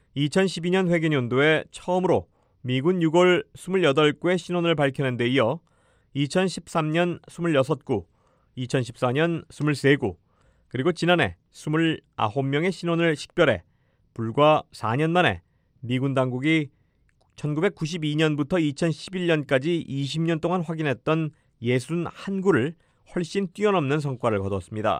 2012년 회계연도에 처음으로 미군 유골 28구의 신원을 밝혀낸 데 이어 2013년 26구, 2014년 23구, 그리고 지난해 29명의 신원을 식별해 불과 4년 만에 미군 당국이 1992년부터 2011년까지 20년 동안 확인했던 61구를 훨씬 뛰어넘는 성과를 거뒀습니다.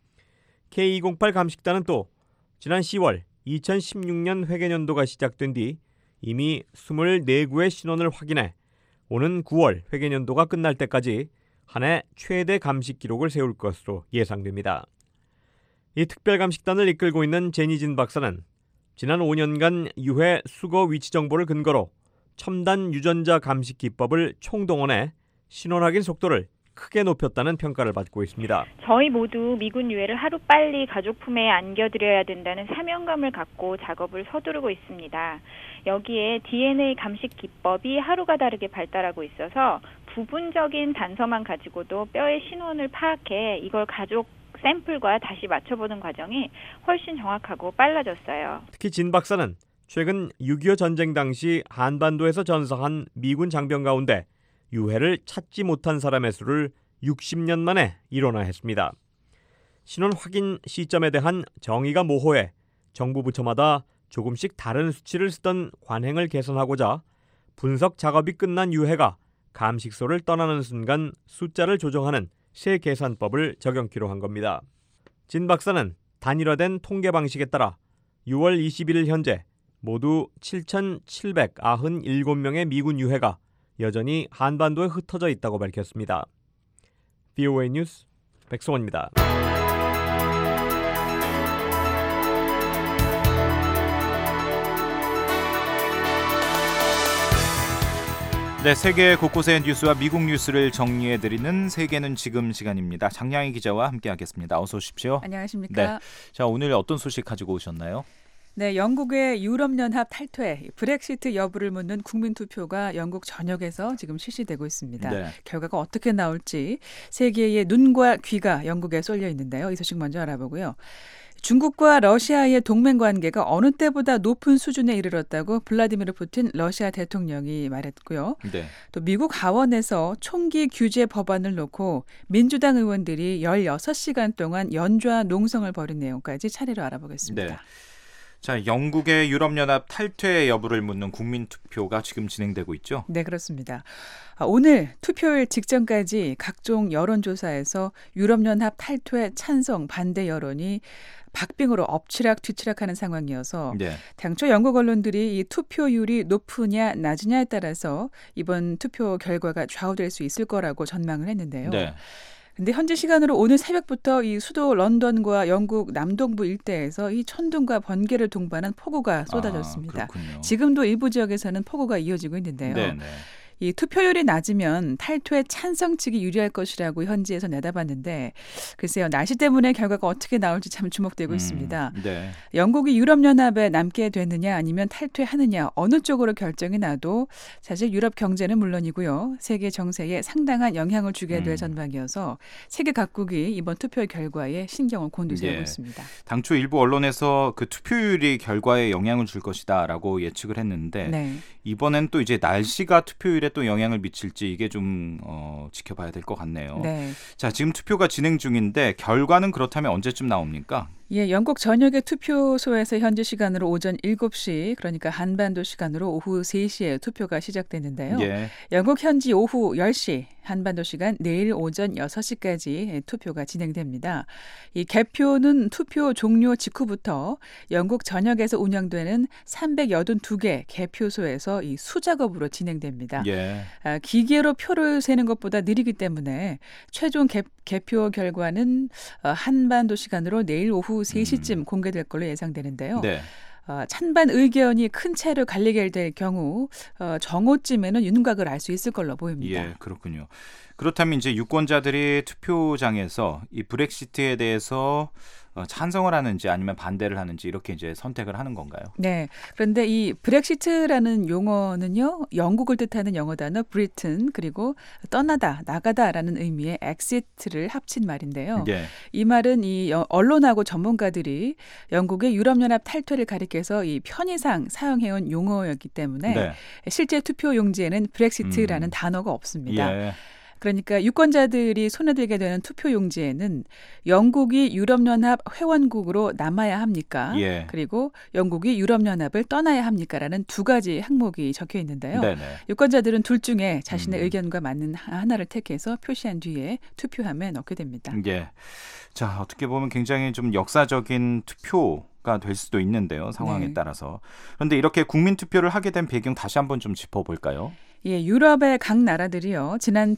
K208 감식단은 또 지난 10월 2016년 회계연도가 시작된 뒤 이미 24구의 신원을 확인해 오는 9월 회계연도가 끝날 때까지 한 해 최대 감식 기록을 세울 것으로 예상됩니다. 이 특별감식단을 이끌고 있는 제니진 박사는 지난 5년간 유해 수거 위치 정보를 근거로 첨단 유전자 감식 기법을 총동원해 신원 확인 속도를 크게 높였다는 평가를 받고 있습니다. 저희 모두 미군 유해를 하루빨리 가족 품에 안겨드려야 된다는 사명감을 갖고 작업을 서두르고 있습니다. 여기에 DNA 감식 기법이 하루가 다르게 발달하고 있어서 부분적인 단서만 가지고도 뼈의 신원을 파악해 이걸 가족 샘플과 다시 맞춰보는 과정이 훨씬 정확하고 빨라졌어요. 특히 진 박사는 최근 6.25 전쟁 당시 한반도에서 전사한 미군 장병 가운데 유해를 찾지 못한 사람의 수를 60년 만에 일원화했습니다. 신원 확인 시점에 대한 정의가 모호해 정부 부처마다 조금씩 다른 수치를 쓰던 관행을 개선하고자 분석 작업이 끝난 유해가 감식소를 떠나는 순간 숫자를 조정하는 새 계산법을 적용키로 한 겁니다. 진 박사는 단일화된 통계 방식에 따라 6월 21일 현재 모두 7,797명의 미군 유해가 여전히 한반도에 흩어져 있다고 밝혔습니다. VOA 뉴스 백성원입니다. 네, 세계 곳곳의 뉴스와 미국 뉴스를 정리해드리는 세계는 지금 시간입니다. 장량희 기자와 함께하겠습니다. 어서 오십시오. 안녕하십니까. 네, 자, 오늘 어떤 소식 가지고 오셨나요? 네, 영국의 유럽연합 탈퇴, 브렉시트 여부를 묻는 국민투표가 영국 전역에서 지금 실시되고 있습니다. 네. 결과가 어떻게 나올지 세계의 눈과 귀가 영국에 쏠려 있는데요. 이 소식 먼저 알아보고요. 중국과 러시아의 동맹 관계가 어느 때보다 높은 수준에 이르렀다고 블라디미르 푸틴 러시아 대통령이 말했고요. 네. 또 미국 하원에서 총기 규제 법안을 놓고 민주당 의원들이 16시간 동안 연좌 농성을 벌인 내용까지 차례로 알아보겠습니다. 네. 자, 영국의 유럽연합 탈퇴 여부를 묻는 국민투표가 지금 진행되고 있죠? 네, 그렇습니다. 오늘 투표일 직전까지 각종 여론조사에서 유럽연합 탈퇴 찬성 반대 여론이 박빙으로 엎치락뒤치락하는 상황이어서 네. 당초 영국 언론들이 이 투표율이 높으냐 낮으냐에 따라서 이번 투표 결과가 좌우될 수 있을 거라고 전망을 했는데요. 네. 근데 현지 시간으로 오늘 새벽부터 이 수도 런던과 영국 남동부 일대에서 이 천둥과 번개를 동반한 폭우가 쏟아졌습니다. 지금도 일부 지역에서는 폭우가 이어지고 있는데요. 네네. 이 투표율이 낮으면 탈퇴 찬성 측이 유리할 것이라고 현지에서 내다봤는데 글쎄요. 날씨 때문에 결과가 어떻게 나올지 참 주목되고 있습니다. 네. 영국이 유럽연합에 남게 되느냐 아니면 탈퇴하느냐 어느 쪽으로 결정이 나도 사실 유럽 경제는 물론이고요. 세계 정세에 상당한 영향을 주게 될 전망이어서 세계 각국이 이번 투표 결과에 신경을 곤두세우고 있습니다. 당초 일부 언론에서 그 투표율이 결과에 영향을 줄 것이다라고 예측을 했는데 네. 이번엔 또 이제 날씨가 투표율에 또 영향을 미칠지 이게 좀 지켜봐야 될 것 같네요. 네. 자, 지금 투표가 진행 중인데 결과는 그렇다면 언제쯤 나옵니까? 예, 영국 전역의 투표소에서 현지 시간으로 오전 7시, 그러니까 한반도 시간으로 오후 3시에 투표가 시작되는데요. 예. 영국 현지 오후 10시, 한반도 시간 내일 오전 6시까지 투표가 진행됩니다. 이 개표는 투표 종료 직후부터 영국 전역에서 운영되는 382개 개표소에서 이 수작업으로 진행됩니다. 예. 기계로 표를 세는 것보다 느리기 때문에 최종 개표 결과는 한반도 시간으로 내일 오후 3시쯤 공개될 걸로 예상되는데요. 네. 찬반 의견이 큰 차로 갈리게 될 경우 정오쯤에는 윤곽을 알 수 있을 걸로 보입니다. 예, 그렇군요. 그렇다면 이제 유권자들이 투표장에서 이 브렉시트에 대해서 찬성을 하는지 아니면 반대를 하는지 이렇게 이제 선택을 하는 건가요? 네. 그런데 이 브렉시트라는 용어는요, 영국을 뜻하는 영어 단어 브리튼 그리고 떠나다, 나가다라는 의미의 exit를 합친 말인데요. 예. 이 말은 이 언론하고 전문가들이 영국의 유럽연합 탈퇴를 가리켜서 이 편의상 사용해온 용어였기 때문에 네. 실제 투표 용지에는 브렉시트라는 단어가 없습니다. 예. 그러니까 유권자들이 손에 들게 되는 투표 용지에는 영국이 유럽연합 회원국으로 남아야 합니까? 예. 그리고 영국이 유럽연합을 떠나야 합니까?라는 두 가지 항목이 적혀 있는데요. 네네. 유권자들은 둘 중에 자신의 의견과 맞는 하나를 택해서 표시한 뒤에 투표함에 넣게 됩니다. 예. 자, 어떻게 보면 굉장히 좀 역사적인 투표가 될 수도 있는데요. 상황에 네. 따라서. 그런데 이렇게 국민 투표를 하게 된 배경 다시 한번 좀 짚어볼까요? 예, 유럽의 각 나라들이요. 지난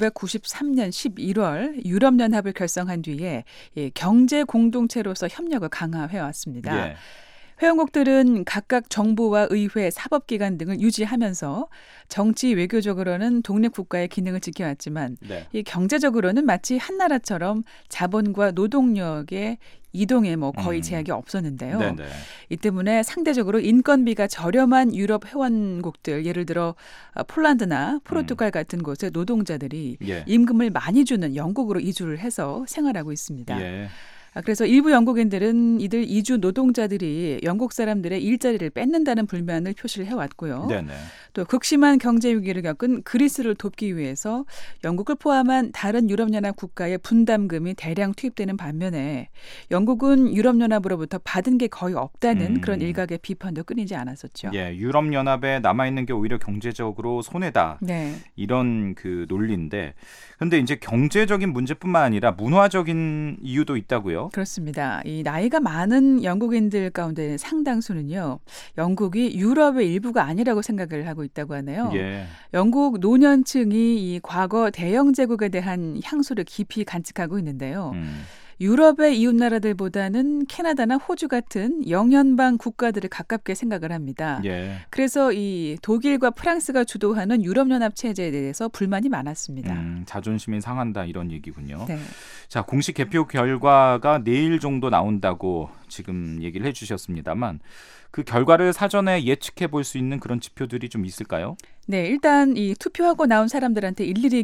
1993년 11월 유럽연합을 결성한 뒤에 경제 공동체로서 협력을 강화해 왔습니다. 예. 회원국들은 각각 정부와 의회, 사법기관 등을 유지하면서 정치 외교적으로는 독립국가의 기능을 지켜왔지만 네. 이 경제적으로는 마치 한 나라처럼 자본과 노동력의 이동에 거의 제약이 없었는데요. 네네. 이 때문에 상대적으로 인건비가 저렴한 유럽 회원국들, 예를 들어 폴란드나 포르투갈 같은 곳의 노동자들이 예. 임금을 많이 주는 영국으로 이주를 해서 생활하고 있습니다. 예. 그래서 일부 영국인들은 이들 이주 노동자들이 영국 사람들의 일자리를 뺏는다는 불만을 표시를 해왔고요. 네네. 또 극심한 경제 위기를 겪은 그리스를 돕기 위해서 영국을 포함한 다른 유럽연합 국가의 분담금이 대량 투입되는 반면에 영국은 유럽연합으로부터 받은 게 거의 없다는 그런 일각의 비판도 끊이지 않았었죠. 예, 유럽연합에 남아있는 게 오히려 경제적으로 손해다. 네. 이런 그 논리인데, 근데 이제 경제적인 문제뿐만 아니라 문화적인 이유도 있다고요? 그렇습니다. 이 나이가 많은 영국인들 가운데 상당수는요, 영국이 유럽의 일부가 아니라고 생각을 하고 있다고 하네요. 예. 영국 노년층이 이 과거 대영 제국에 대한 향수를 깊이 간직하고 있는데요. 유럽의 이웃 나라들보다는 캐나다나 호주 같은 영연방 국가들을 가깝게 생각을 합니다. 예. 그래서 이 독일과 프랑스가 주도하는 유럽연합 체제에 대해서 불만이 많았습니다. 자존심이 상한다 이런 얘기군요. 네. 자, 공식 개표 결과가 내일 정도 나온다고 지금 얘기를 해주셨습니다만 그 결과를 사전에 예측해 볼 수 있는 그런 지표들이 좀 있을까요? 네, 일단 이 투표하고 나온 사람들한테 일일이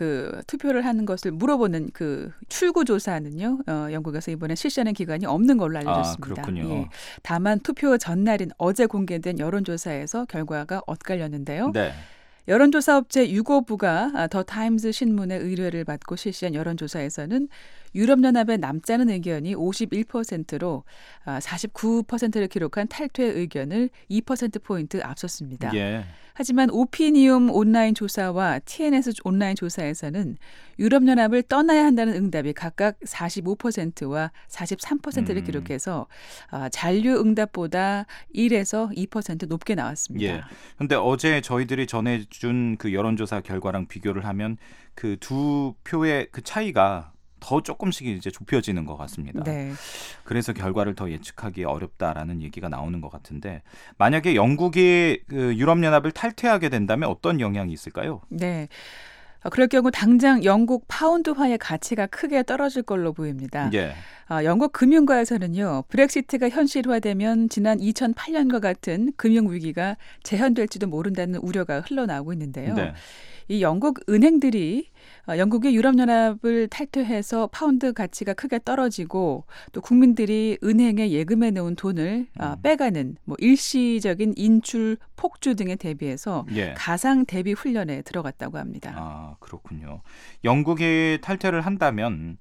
투표를 하는 것을 물어보는 그 출구 조사는요, 영국에서 이번에 실시하는 기관이 없는 걸로 알려졌습니다. 그렇군요. 예, 다만 투표 전날인 어제 공개된 여론조사에서 결과가 엇갈렸는데요. 네. 여론조사 업체 유고부가 더 타임즈 신문의 의뢰를 받고 실시한 여론조사에서는 유럽연합에 남자는 의견이 51%로 49%를 기록한 탈퇴 의견을 2%포인트 앞섰습니다. 예. 하지만 오피니움 온라인 조사와 TNS 온라인 조사에서는 유럽연합을 떠나야 한다는 응답이 각각 45%와 43%를 기록해서 잔류 응답보다 1에서 2% 높게 나왔습니다. 예. 근데 어제 저희들이 전해준 그 여론조사 결과랑 비교를 하면 그 두 표의 그 차이가 더 조금씩 이제 좁혀지는 것 같습니다. 네. 그래서 결과를 더 예측하기 어렵다라는 얘기가 나오는 것 같은데, 만약에 영국이 그 유럽연합을 탈퇴하게 된다면 어떤 영향이 있을까요? 네. 그럴 경우 당장 영국 파운드화의 가치가 크게 떨어질 걸로 보입니다. 예. 영국 금융가에서는요, 브렉시트가 현실화되면 지난 2008년과 같은 금융위기가 재현될지도 모른다는 우려가 흘러나오고 있는데요. 네. 이 영국 은행들이 영국이 유럽연합을 탈퇴해서 파운드 가치가 크게 떨어지고 또 국민들이 은행에 예금해 놓은 돈을 빼가는 일시적인 인출 폭주 등에 대비해서 예. 가상 대비 훈련에 들어갔다고 합니다. 아, 그렇군요. 영국이 탈퇴를 한다면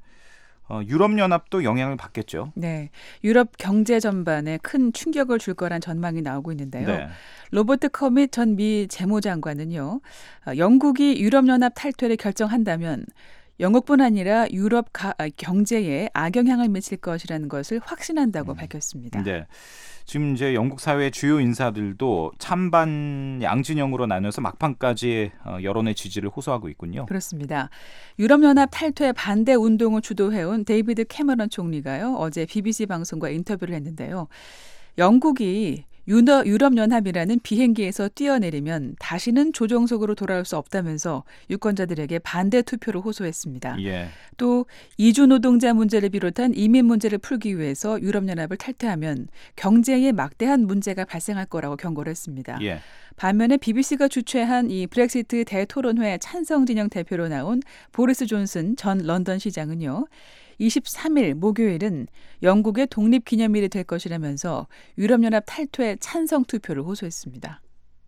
유럽연합도 영향을 받겠죠. 네, 유럽 경제 전반에 큰 충격을 줄 거란 전망이 나오고 있는데요. 네. 로버트 커밋 전 미 재무장관은요, 영국이 유럽연합 탈퇴를 결정한다면 영국뿐 아니라 유럽 경제에 악영향을 미칠 것이라는 것을 확신한다고 밝혔습니다. 네. 지금 이제 영국 사회 주요 인사들도 찬반 양진영으로 나눠서 막판까지 여론의 지지를 호소하고 있군요. 그렇습니다. 유럽연합 탈퇴 반대 운동을 주도해온 데이비드 캐머런 총리가요, 어제 BBC 방송과 인터뷰를 했는데요. 영국이 유럽연합이라는 비행기에서 뛰어내리면 다시는 조정석으로 돌아올 수 없다면서 유권자들에게 반대 투표를 호소했습니다. 예. 또 이주 노동자 문제를 비롯한 이민 문제를 풀기 위해서 유럽연합을 탈퇴하면 경제에 막대한 문제가 발생할 거라고 경고를 했습니다. 예. 반면에 BBC가 주최한 이 브렉시트 대토론회 찬성 진영 대표로 나온 보리스 존슨 전 런던 시장은요, 23일 목요일은 영국의 독립기념일이 될 것이라면서 유럽연합 탈퇴 찬성 투표를 호소했습니다.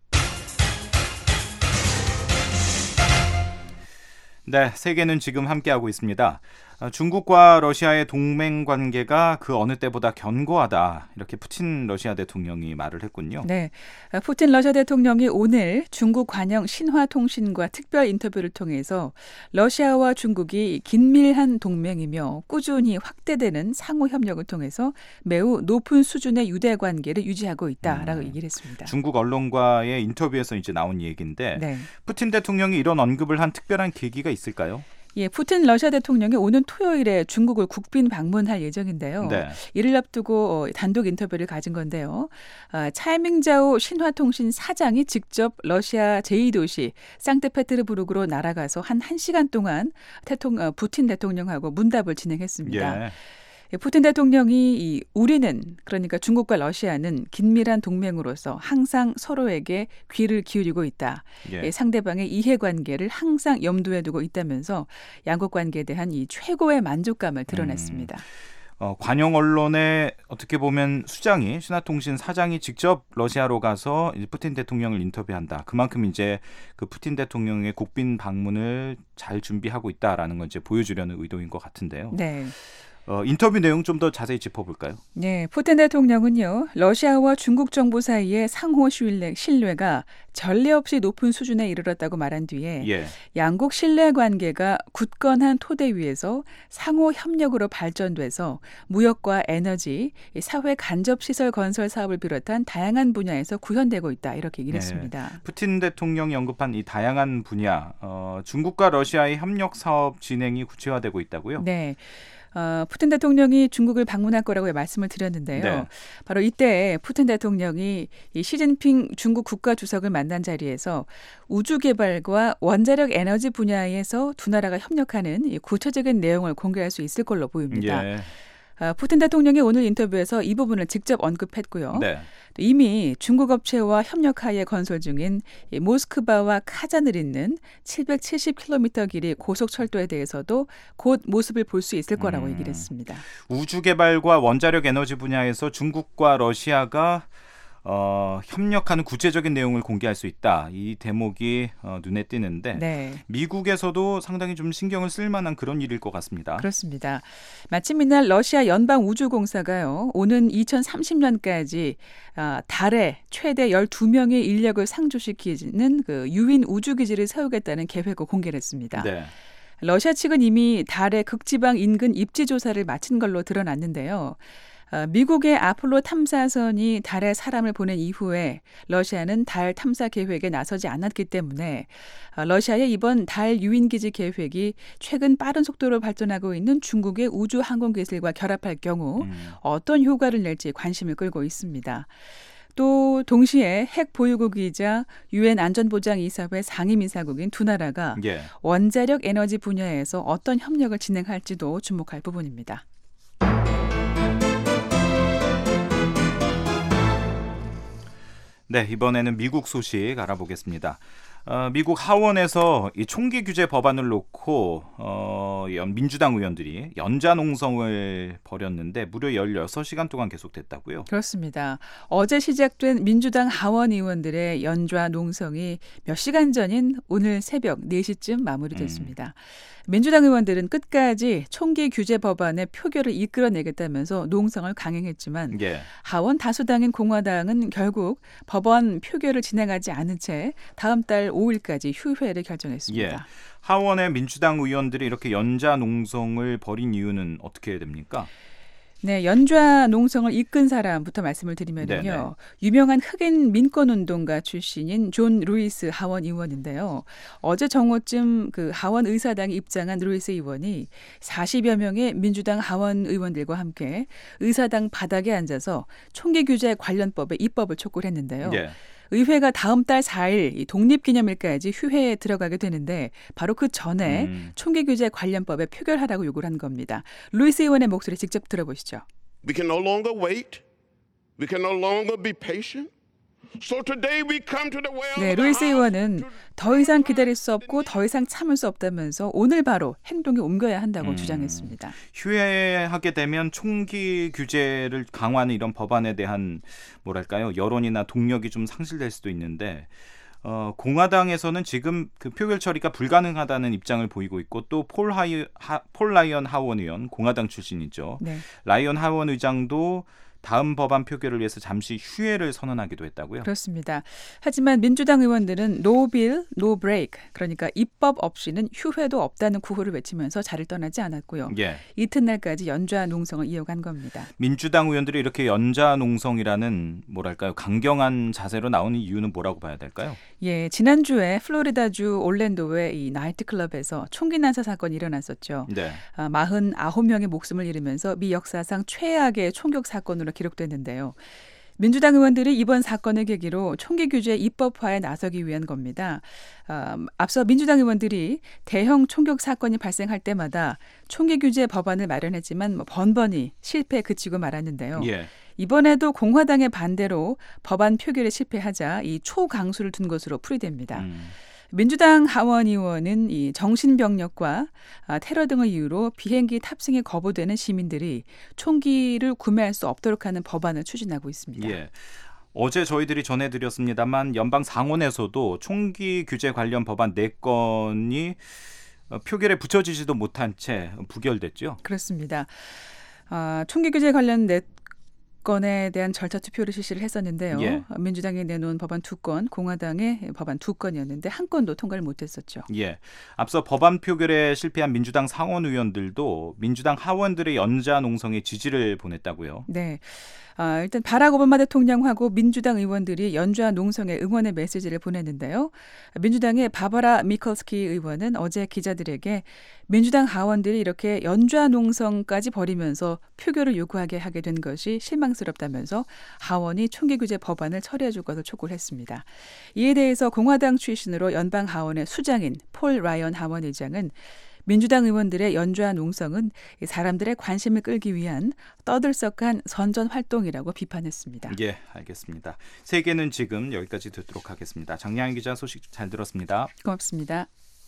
네, 세계는 지금 함께하고 있습니다. 중국과 러시아의 동맹 관계가 그 어느 때보다 견고하다, 이렇게 푸틴 러시아 대통령이 말을 했군요. 네, 푸틴 러시아 대통령이 오늘 중국 관영 신화통신과 특별 인터뷰를 통해서 러시아와 중국이 긴밀한 동맹이며 꾸준히 확대되는 상호 협력을 통해서 매우 높은 수준의 유대 관계를 유지하고 있다라고 얘기를 했습니다. 중국 언론과의 인터뷰에서 이제 나온 얘기인데, 네. 푸틴 대통령이 이런 언급을 한 특별한 계기가 있을까요? 예, 푸틴 러시아 대통령이 오는 토요일에 중국을 국빈 방문할 예정인데요. 네. 이를 앞두고 단독 인터뷰를 가진 건데요. 차이밍자오 신화통신 사장이 직접 러시아 제2도시 상트페테르부르크로 날아가서 한 1시간 동안 푸틴 대통령하고 문답을 진행했습니다. 예. 푸틴 대통령이 우리는 그러니까 중국과 러시아는 긴밀한 동맹으로서 항상 서로에게 귀를 기울이고 있다. 예. 상대방의 이해관계를 항상 염두에 두고 있다면서 양국 관계에 대한 이 최고의 만족감을 드러냈습니다. 관영 언론에 어떻게 보면 수장이 신화통신 사장이 직접 러시아로 가서 이제 푸틴 대통령을 인터뷰한다. 그만큼 이제 그 푸틴 대통령의 국빈 방문을 잘 준비하고 있다라는 걸 이제 보여주려는 의도인 것 같은데요. 네. 인터뷰 내용 좀 더 자세히 짚어볼까요? 네, 푸틴 대통령은요, 러시아와 중국 정부 사이의 상호 신뢰가 전례 없이 높은 수준에 이르렀다고 말한 뒤에 예. 양국 신뢰 관계가 굳건한 토대 위에서 상호 협력으로 발전돼서 무역과 에너지, 사회 간접 시설 건설 사업을 비롯한 다양한 분야에서 구현되고 있다 이렇게 얘기를 했습니다. 푸틴 대통령이 언급한 이 다양한 분야, 중국과 러시아의 협력 사업 진행이 구체화되고 있다고요? 네. 푸틴 대통령이 중국을 방문할 거라고 말씀을 드렸는데요. 네. 바로 이때 푸틴 대통령이 이 시진핑 중국 국가주석을 만난 자리에서 우주 개발과 원자력 에너지 분야에서 두 나라가 협력하는 이 구체적인 내용을 공개할 수 있을 걸로 보입니다. 예. 푸틴 대통령이 오늘 인터뷰에서 이 부분을 직접 언급했고요. 네. 이미 중국 업체와 협력하에 건설 중인 모스크바와 카잔을 잇는 770km 길이 고속철도에 대해서도 곧 모습을 볼 수 있을 거라고 얘기를 했습니다. 우주 개발과 원자력 에너지 분야에서 중국과 러시아가 협력하는 구체적인 내용을 공개할 수 있다. 이 대목이 눈에 띄는데 네. 미국에서도 상당히 좀 신경을 쓸 만한 그런 일일 것 같습니다. 그렇습니다. 마침 이날 러시아 연방우주공사가요. 오는 2030년까지 달에 최대 12명의 인력을 상주시키는 그 유인 우주기지를 세우겠다는 계획을 공개를 했습니다. 네. 러시아 측은 이미 달의 극지방 인근 입지 조사를 마친 걸로 드러났는데요. 미국의 아폴로 탐사선이 달에 사람을 보낸 이후에 러시아는 달 탐사 계획에 나서지 않았기 때문에 러시아의 이번 달 유인기지 계획이 최근 빠른 속도로 발전하고 있는 중국의 우주 항공 기술과 결합할 경우 어떤 효과를 낼지 관심을 끌고 있습니다. 또 동시에 핵 보유국이자 유엔 안전보장이사회 상임이사국인 두 나라가 예. 원자력 에너지 분야에서 어떤 협력을 진행할지도 주목할 부분입니다. 네, 이번에는 미국 소식 알아보겠습니다. 미국 하원에서 이 총기 규제 법안을 놓고 민주당 의원들이 연좌 농성을 벌였는데 무려 16시간 동안 계속됐다고요? 그렇습니다. 어제 시작된 민주당 하원 의원들의 연좌 농성이 몇 시간 전인 오늘 새벽 4시쯤 마무리됐습니다. 민주당 의원들은 끝까지 총기 규제 법안의 표결을 이끌어내겠다면서 농성을 강행했지만 예. 하원 다수당인 공화당은 결국 법안 표결을 진행하지 않은 채 다음 달 5일까지 휴회를 결정했습니다. 예. 하원의 민주당 의원들이 이렇게 연좌 농성을 벌인 이유는 어떻게 됩니까? 네, 연좌 농성을 이끈 사람부터 말씀을 드리면요. 네네. 유명한 흑인 민권운동가 출신인 존 루이스 하원 의원인데요. 어제 정오쯤 그 하원 의사당에 입장한 루이스 의원이 40여 명의 민주당 하원 의원들과 함께 의사당 바닥에 앉아서 총기 규제 관련법의 입법을 촉구를 했는데요. 예. 의회가 다음 달 4일 독립기념일까지 휴회에 들어가게 되는데 바로 그 전에 총기 규제 관련법에 표결하라고 요구를 한 겁니다. 루이스 의원의 목소리 직접 들어보시죠. We can no longer wait. We can no longer be patient. So today we come to the well. 네, 루이스 의원은 더 이상 기다릴 수 없고 더 이상 참을 수 없다면서 오늘 바로 행동에 옮겨야 한다고 주장했습니다. 휴회하게 되면 총기 규제를 강화하는 이런 법안에 대한 뭐랄까요? 여론이나 동력이 좀 상실될 수도 있는데 공화당에서는 지금 그 표결 처리가 불가능하다는 입장을 보이고 있고 또 폴 라이언 하원 의원, 공화당 출신이죠. 네. 라이언 하원 의장도 다음 법안 표결을 위해서 잠시 휴회를 선언하기도 했다고요. 그렇습니다. 하지만 민주당 의원들은 no bill, no break, 그러니까 입법 없이는 휴회도 없다는 구호를 외치면서 자리를 떠나지 않았고요. 예. 이튿날까지 연좌 농성을 이어간 겁니다. 민주당 의원들이 이렇게 연좌 농성이라는 뭐랄까요, 강경한 자세로 나오는 이유는 뭐라고 봐야 될까요? 예, 지난주에 플로리다주 올랜도의 이 나이트클럽에서 총기 난사 사건이 일어났었죠. 네. 49명의 목숨을 잃으면서 미 역사상 최악의 총격 사건으로 기록됐는데요. 민주당 의원들이 이번 사건을 계기로 총기 규제 입법화에 나서기 위한 겁니다. 앞서 민주당 의원들이 대형 총격 사건이 발생할 때마다 총기 규제 법안을 마련했지만 번번이 실패에 그치고 말았는데요. 예. 이번에도 공화당의 반대로 법안 표결에 실패하자 이 초강수를 둔 것으로 풀이됩니다. 민주당 하원 의원은 이 정신병력과 테러 등을 이유로 비행기 탑승이 거부되는 시민들이 총기를 구매할 수 없도록 하는 법안을 추진하고 있습니다. 예. 어제 저희들이 전해드렸습니다만 연방 상원에서도 총기 규제 관련 법안 4건이 표결에 붙여지지도 못한 채 부결됐죠. 그렇습니다. 총기 규제 관련 4건에 대한 절차 투표를 실시를 했었는데요. 예. 민주당이 내놓은 법안 2건, 공화당의 법안 2건이었는데 한 건도 통과를 못했었죠. 예. 앞서 법안 표결에 실패한 민주당 상원 의원들도 민주당 하원들의 연좌 농성에 지지를 보냈다고요. 네. 일단 바락 오바마 대통령하고 민주당 의원들이 연좌 농성에 응원의 메시지를 보냈는데요. 민주당의 바바라 미컬스키 의원은 어제 기자들에게 민주당 하원들이 이렇게 연좌 농성까지 벌이면서 표결을 요구하게 하게 된 것이 실망스럽다면서 하원이 총기 규제 법안을 처리해 줄 것을 촉구를 했습니다. 이에 대해서 공화당 출신으로 연방 하원의 수장인 폴 라이언 하원 의장은 민주당 의원들의 연좌 농성은 사람들의 관심을 끌기 위한 떠들썩한 선전 활동이라고 비판했습니다. 예, 알겠습니다. 세계는 지금 여기까지 듣도록 하겠습니다. 장량희 기자 소식 잘 들었습니다. 고맙습니다.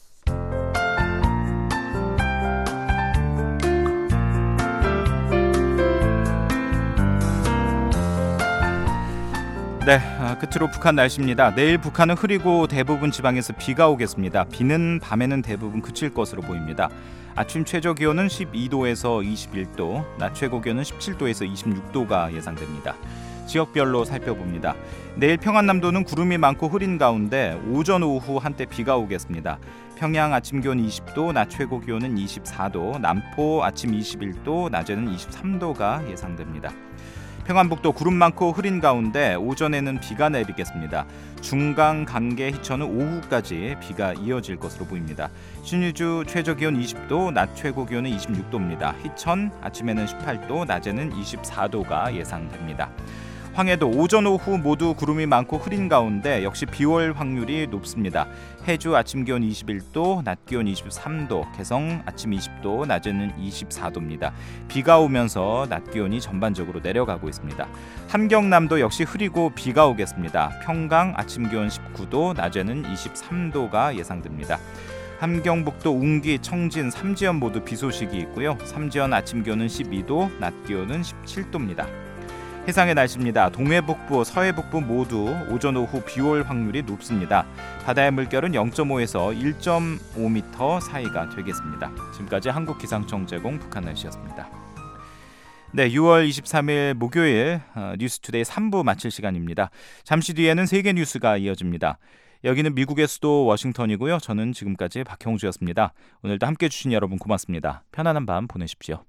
네, 끝으로 북한 날씨입니다. 내일 북한은 흐리고 대부분 지방에서 비가 오겠습니다. 비는 밤에는 대부분 그칠 것으로 보입니다. 아침 최저 기온은 12도에서 21도, 낮 최고 기온은 17도에서 26도가 예상됩니다. 지역별로 살펴봅니다. 내일 평안남도는 구름이 많고 흐린 가운데 오전 오후 한때 비가 오겠습니다. 평양 아침 기온 20도, 낮 최고 기온은 24도, 남포 아침 21도, 낮에는 23도가 예상됩니다. 평안북도 구름 많고 흐린 가운데 오전에는 비가 내리겠습니다. 중강, 강계, 희천은 오후까지 비가 이어질 것으로 보입니다. 신의주 최저 기온 20도, 낮 최고 기온은 26도입니다. 희천 아침에는 18도, 낮에는 24도가 예상됩니다. 황해도 오전 오후 모두 구름이 많고 흐린 가운데 역시 비올 확률이 높습니다. 해주 아침 기온 21도, 낮 기온 23도, 개성 아침 20도, 낮에는 24도입니다. 비가 오면서 낮 기온이 전반적으로 내려가고 있습니다. 함경남도 역시 흐리고 비가 오겠습니다. 평강 아침 기온 19도, 낮에는 23도가 예상됩니다. 함경북도 웅기, 청진, 삼지연 모두 비 소식이 있고요. 삼지연 아침 기온은 12도, 낮 기온은 17도입니다. 해상의 날씨입니다. 동해북부, 서해북부 모두 오전 오후 비올 확률이 높습니다. 바다의 물결은 0.5에서 1.5m 사이가 되겠습니다. 지금까지 한국기상청 제공 북한 날씨였습니다. 네, 6월 23일 목요일 뉴스투데이 3부 마칠 시간입니다. 잠시 뒤에는 세계 뉴스가 이어집니다. 여기는 미국의 수도 워싱턴이고요. 저는 지금까지 박형주였습니다. 오늘도 함께해 주신 여러분 고맙습니다. 편안한 밤 보내십시오.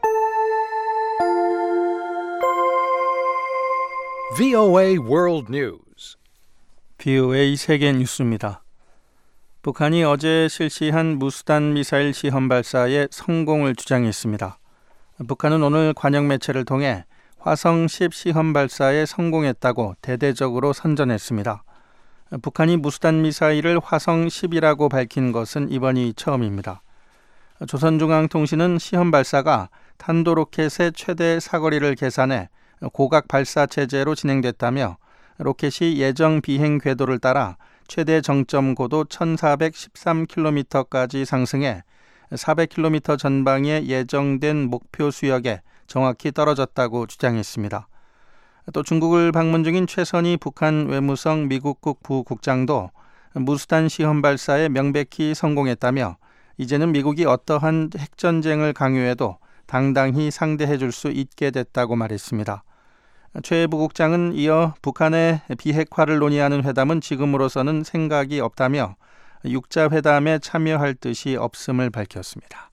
VOA World News. VOA 세계 뉴스입니다. 북한이 어제 실시한 무수단 미사일 시험 발사에 성공을 주장했습니다. 북한은 오늘 관영 매체를 통해 화성 10 시험 발사에 성공했다고 대대적으로 선전했습니다. 북한이 무수단 미사일을 화성 10이라고 밝힌 것은 이번이 처음입니다. 조선중앙통신은 시험 발사가 탄도로켓의 최대 사거리를 계산해 고각 발사 체제로 진행됐다며 로켓이 예정 비행 궤도를 따라 최대 정점 고도 1413km까지 상승해 400km 전방에 예정된 목표 수역에 정확히 떨어졌다고 주장했습니다. 또 중국을 방문 중인 최선희 북한 외무성 미국 국부국장도 무수단 시험 발사에 명백히 성공했다며 이제는 미국이 어떠한 핵전쟁을 강요해도 당당히 상대해 줄 수 있게 됐다고 말했습니다. 최 부국장은 이어 북한의 비핵화를 논의하는 회담은 지금으로서는 생각이 없다며 육자회담에 참여할 뜻이 없음을 밝혔습니다.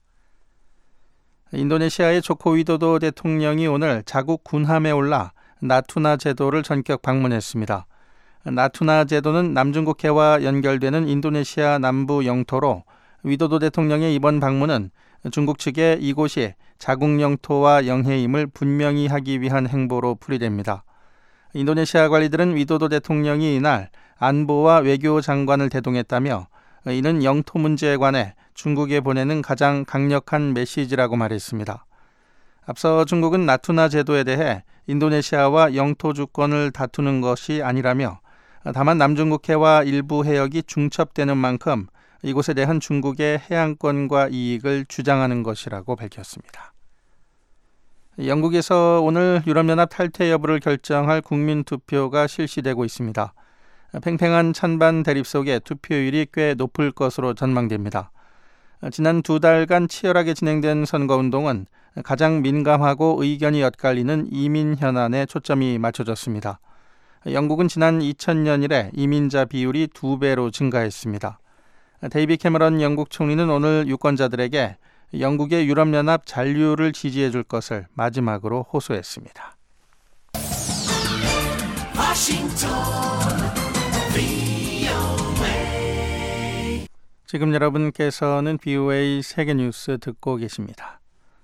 인도네시아의 조코 위도도 대통령이 오늘 자국 군함에 올라 나투나 제도를 전격 방문했습니다. 나투나 제도는 남중국해와 연결되는 인도네시아 남부 영토로 위도도 대통령의 이번 방문은 중국 측에 이곳이 자국 영토와 영해임을 분명히 하기 위한 행보로 풀이됩니다. 인도네시아 관리들은 위도도 대통령이 이날 안보와 외교 장관을 대동했다며 이는 영토 문제에 관해 중국에 보내는 가장 강력한 메시지라고 말했습니다. 앞서 중국은 나투나 제도에 대해 인도네시아와 영토 주권을 다투는 것이 아니라며 다만 남중국해와 일부 해역이 중첩되는 만큼 이곳에 대한 중국의 해양권과 이익을 주장하는 것이라고 밝혔습니다. 영국에서 오늘 유럽연합 탈퇴 여부를 결정할 국민투표가 실시되고 있습니다. 팽팽한 찬반 대립 속에 투표율이 꽤 높을 것으로 전망됩니다. 지난 2달간 치열하게 진행된 선거운동은 가장 민감하고 의견이 엇갈리는 이민 현안에 초점이 맞춰졌습니다. 영국은 지난 2000년 이래 이민자 비율이 2배로 증가했습니다. 데이빗 캐머런 영국 총리는 오늘 유권자들에게 영국의 유럽연합 잔류를 지지해 줄 것을 마지막으로 호소했습니다. 지금 여러분께서는 VOA 세계뉴스 듣고 계십니다.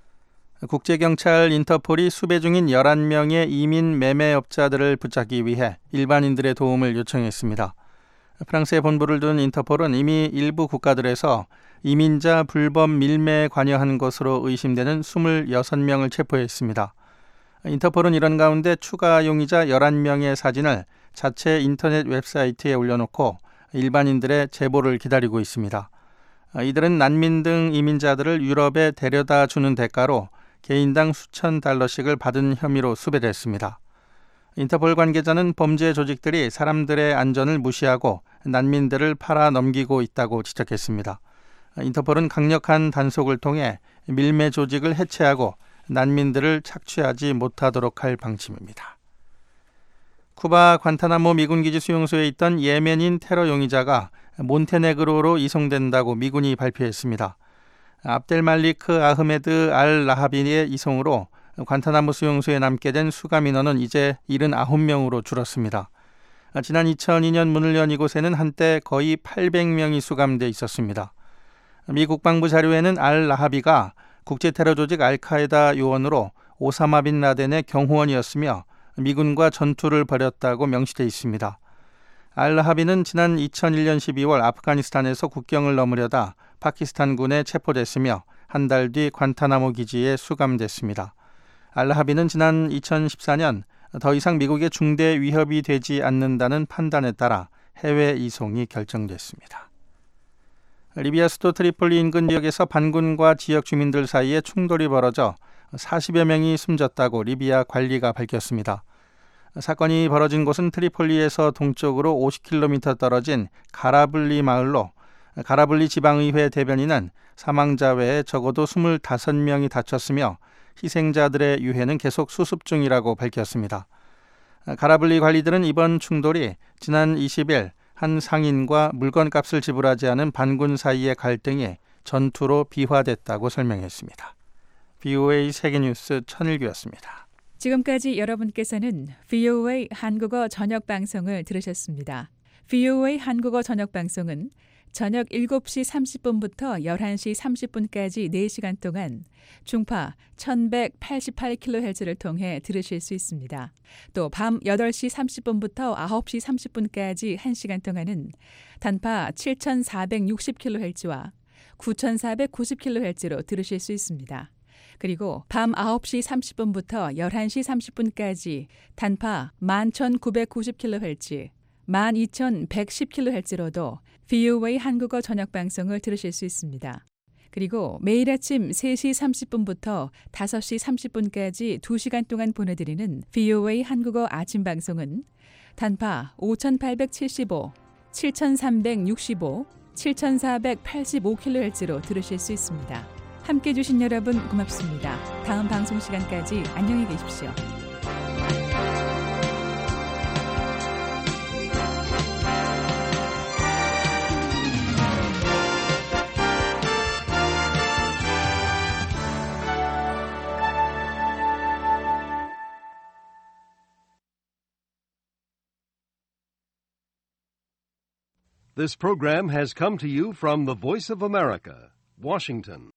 국제경찰 인터폴이 수배 중인 11명의 이민 매매업자들을 붙잡기 위해 일반인들의 도움을 요청했습니다. 프랑스에 본부를 둔 인터폴은 이미 일부 국가들에서 이민자 불법 밀매에 관여한 것으로 의심되는 26명을 체포했습니다. 인터폴은 이런 가운데 추가 용의자 11명의 사진을 자체 인터넷 웹사이트에 올려놓고 일반인들의 제보를 기다리고 있습니다. 이들은 난민 등 이민자들을 유럽에 데려다 주는 대가로 개인당 수천 달러씩을 받은 혐의로 수배됐습니다. 인터폴 관계자는 범죄 조직들이 사람들의 안전을 무시하고 난민들을 팔아 넘기고 있다고 지적했습니다. 인터폴은 강력한 단속을 통해 밀매 조직을 해체하고 난민들을 착취하지 못하도록 할 방침입니다. 쿠바 관타나모 미군기지 수용소에 있던 예멘인 테러 용의자가 몬테네그로로 이송된다고 미군이 발표했습니다. 압델말리크 아흐메드 알 라하비의 이송으로 관타나모 수용소에 남게 된 수감 인원은 이제 79명으로 줄었습니다. 지난 2002년 문을 연 이곳에는 한때 거의 800명이 수감돼 있었습니다. 미 국방부 자료에는 알 라하비가 국제테러 조직 알카에다 요원으로 오사마 빈 라덴의 경호원이었으며 미군과 전투를 벌였다고 명시돼 있습니다. 알 라하비는 지난 2001년 12월 아프가니스탄에서 국경을 넘으려다 파키스탄군에 체포됐으며 한 달 뒤 관타나모 기지에 수감됐습니다. 알 라하비는 지난 2014년 더 이상 미국의 중대 위협이 되지 않는다는 판단에 따라 해외 이송이 결정됐습니다. 리비아 수도 트리폴리 인근 지역에서 반군과 지역 주민들 사이에 충돌이 벌어져 40여 명이 숨졌다고 리비아 관리가 밝혔습니다. 사건이 벌어진 곳은 트리폴리에서 동쪽으로 50km 떨어진 가라블리 마을로 가라블리 지방의회 대변인은 사망자 외에 적어도 25명이 다쳤으며 희생자들의 유해는 계속 수습 중이라고 밝혔습니다. 가라블리 관리들은 이번 충돌이 지난 20일 한 상인과 물건값을 지불하지 않은 반군 사이의 갈등이 전투로 비화됐다고 설명했습니다. VOA 세계뉴스 천일규였습니다. 지금까지 여러분께서는 VOA 한국어 저녁 방송을 들으셨습니다. VOA 한국어 저녁 방송은 저녁 7시 30분부터 11시 30분까지 4시간 동안 중파 1188kHz를 통해 들으실 수 있습니다. 또 밤 8시 30분부터 9시 30분까지 1시간 동안은 단파 7460kHz와 9490kHz로 들으실 수 있습니다. 그리고 밤 9시 30분부터 11시 30분까지 단파 11990kHz, 12110kHz로도 VOA 한국어 저녁 방송을 들으실 수 있습니다. 그리고 매일 아침 3시 30분부터 5시 30분까지 2시간 동안 보내드리는 VOA 한국어 아침 방송은 단파 5875, 7365, 7485kHz로 들으실 수 있습니다. 함께해 주신 여러분 고맙습니다. 다음 방송 시간까지 안녕히 계십시오. This program has come to you from the Voice of America, Washington.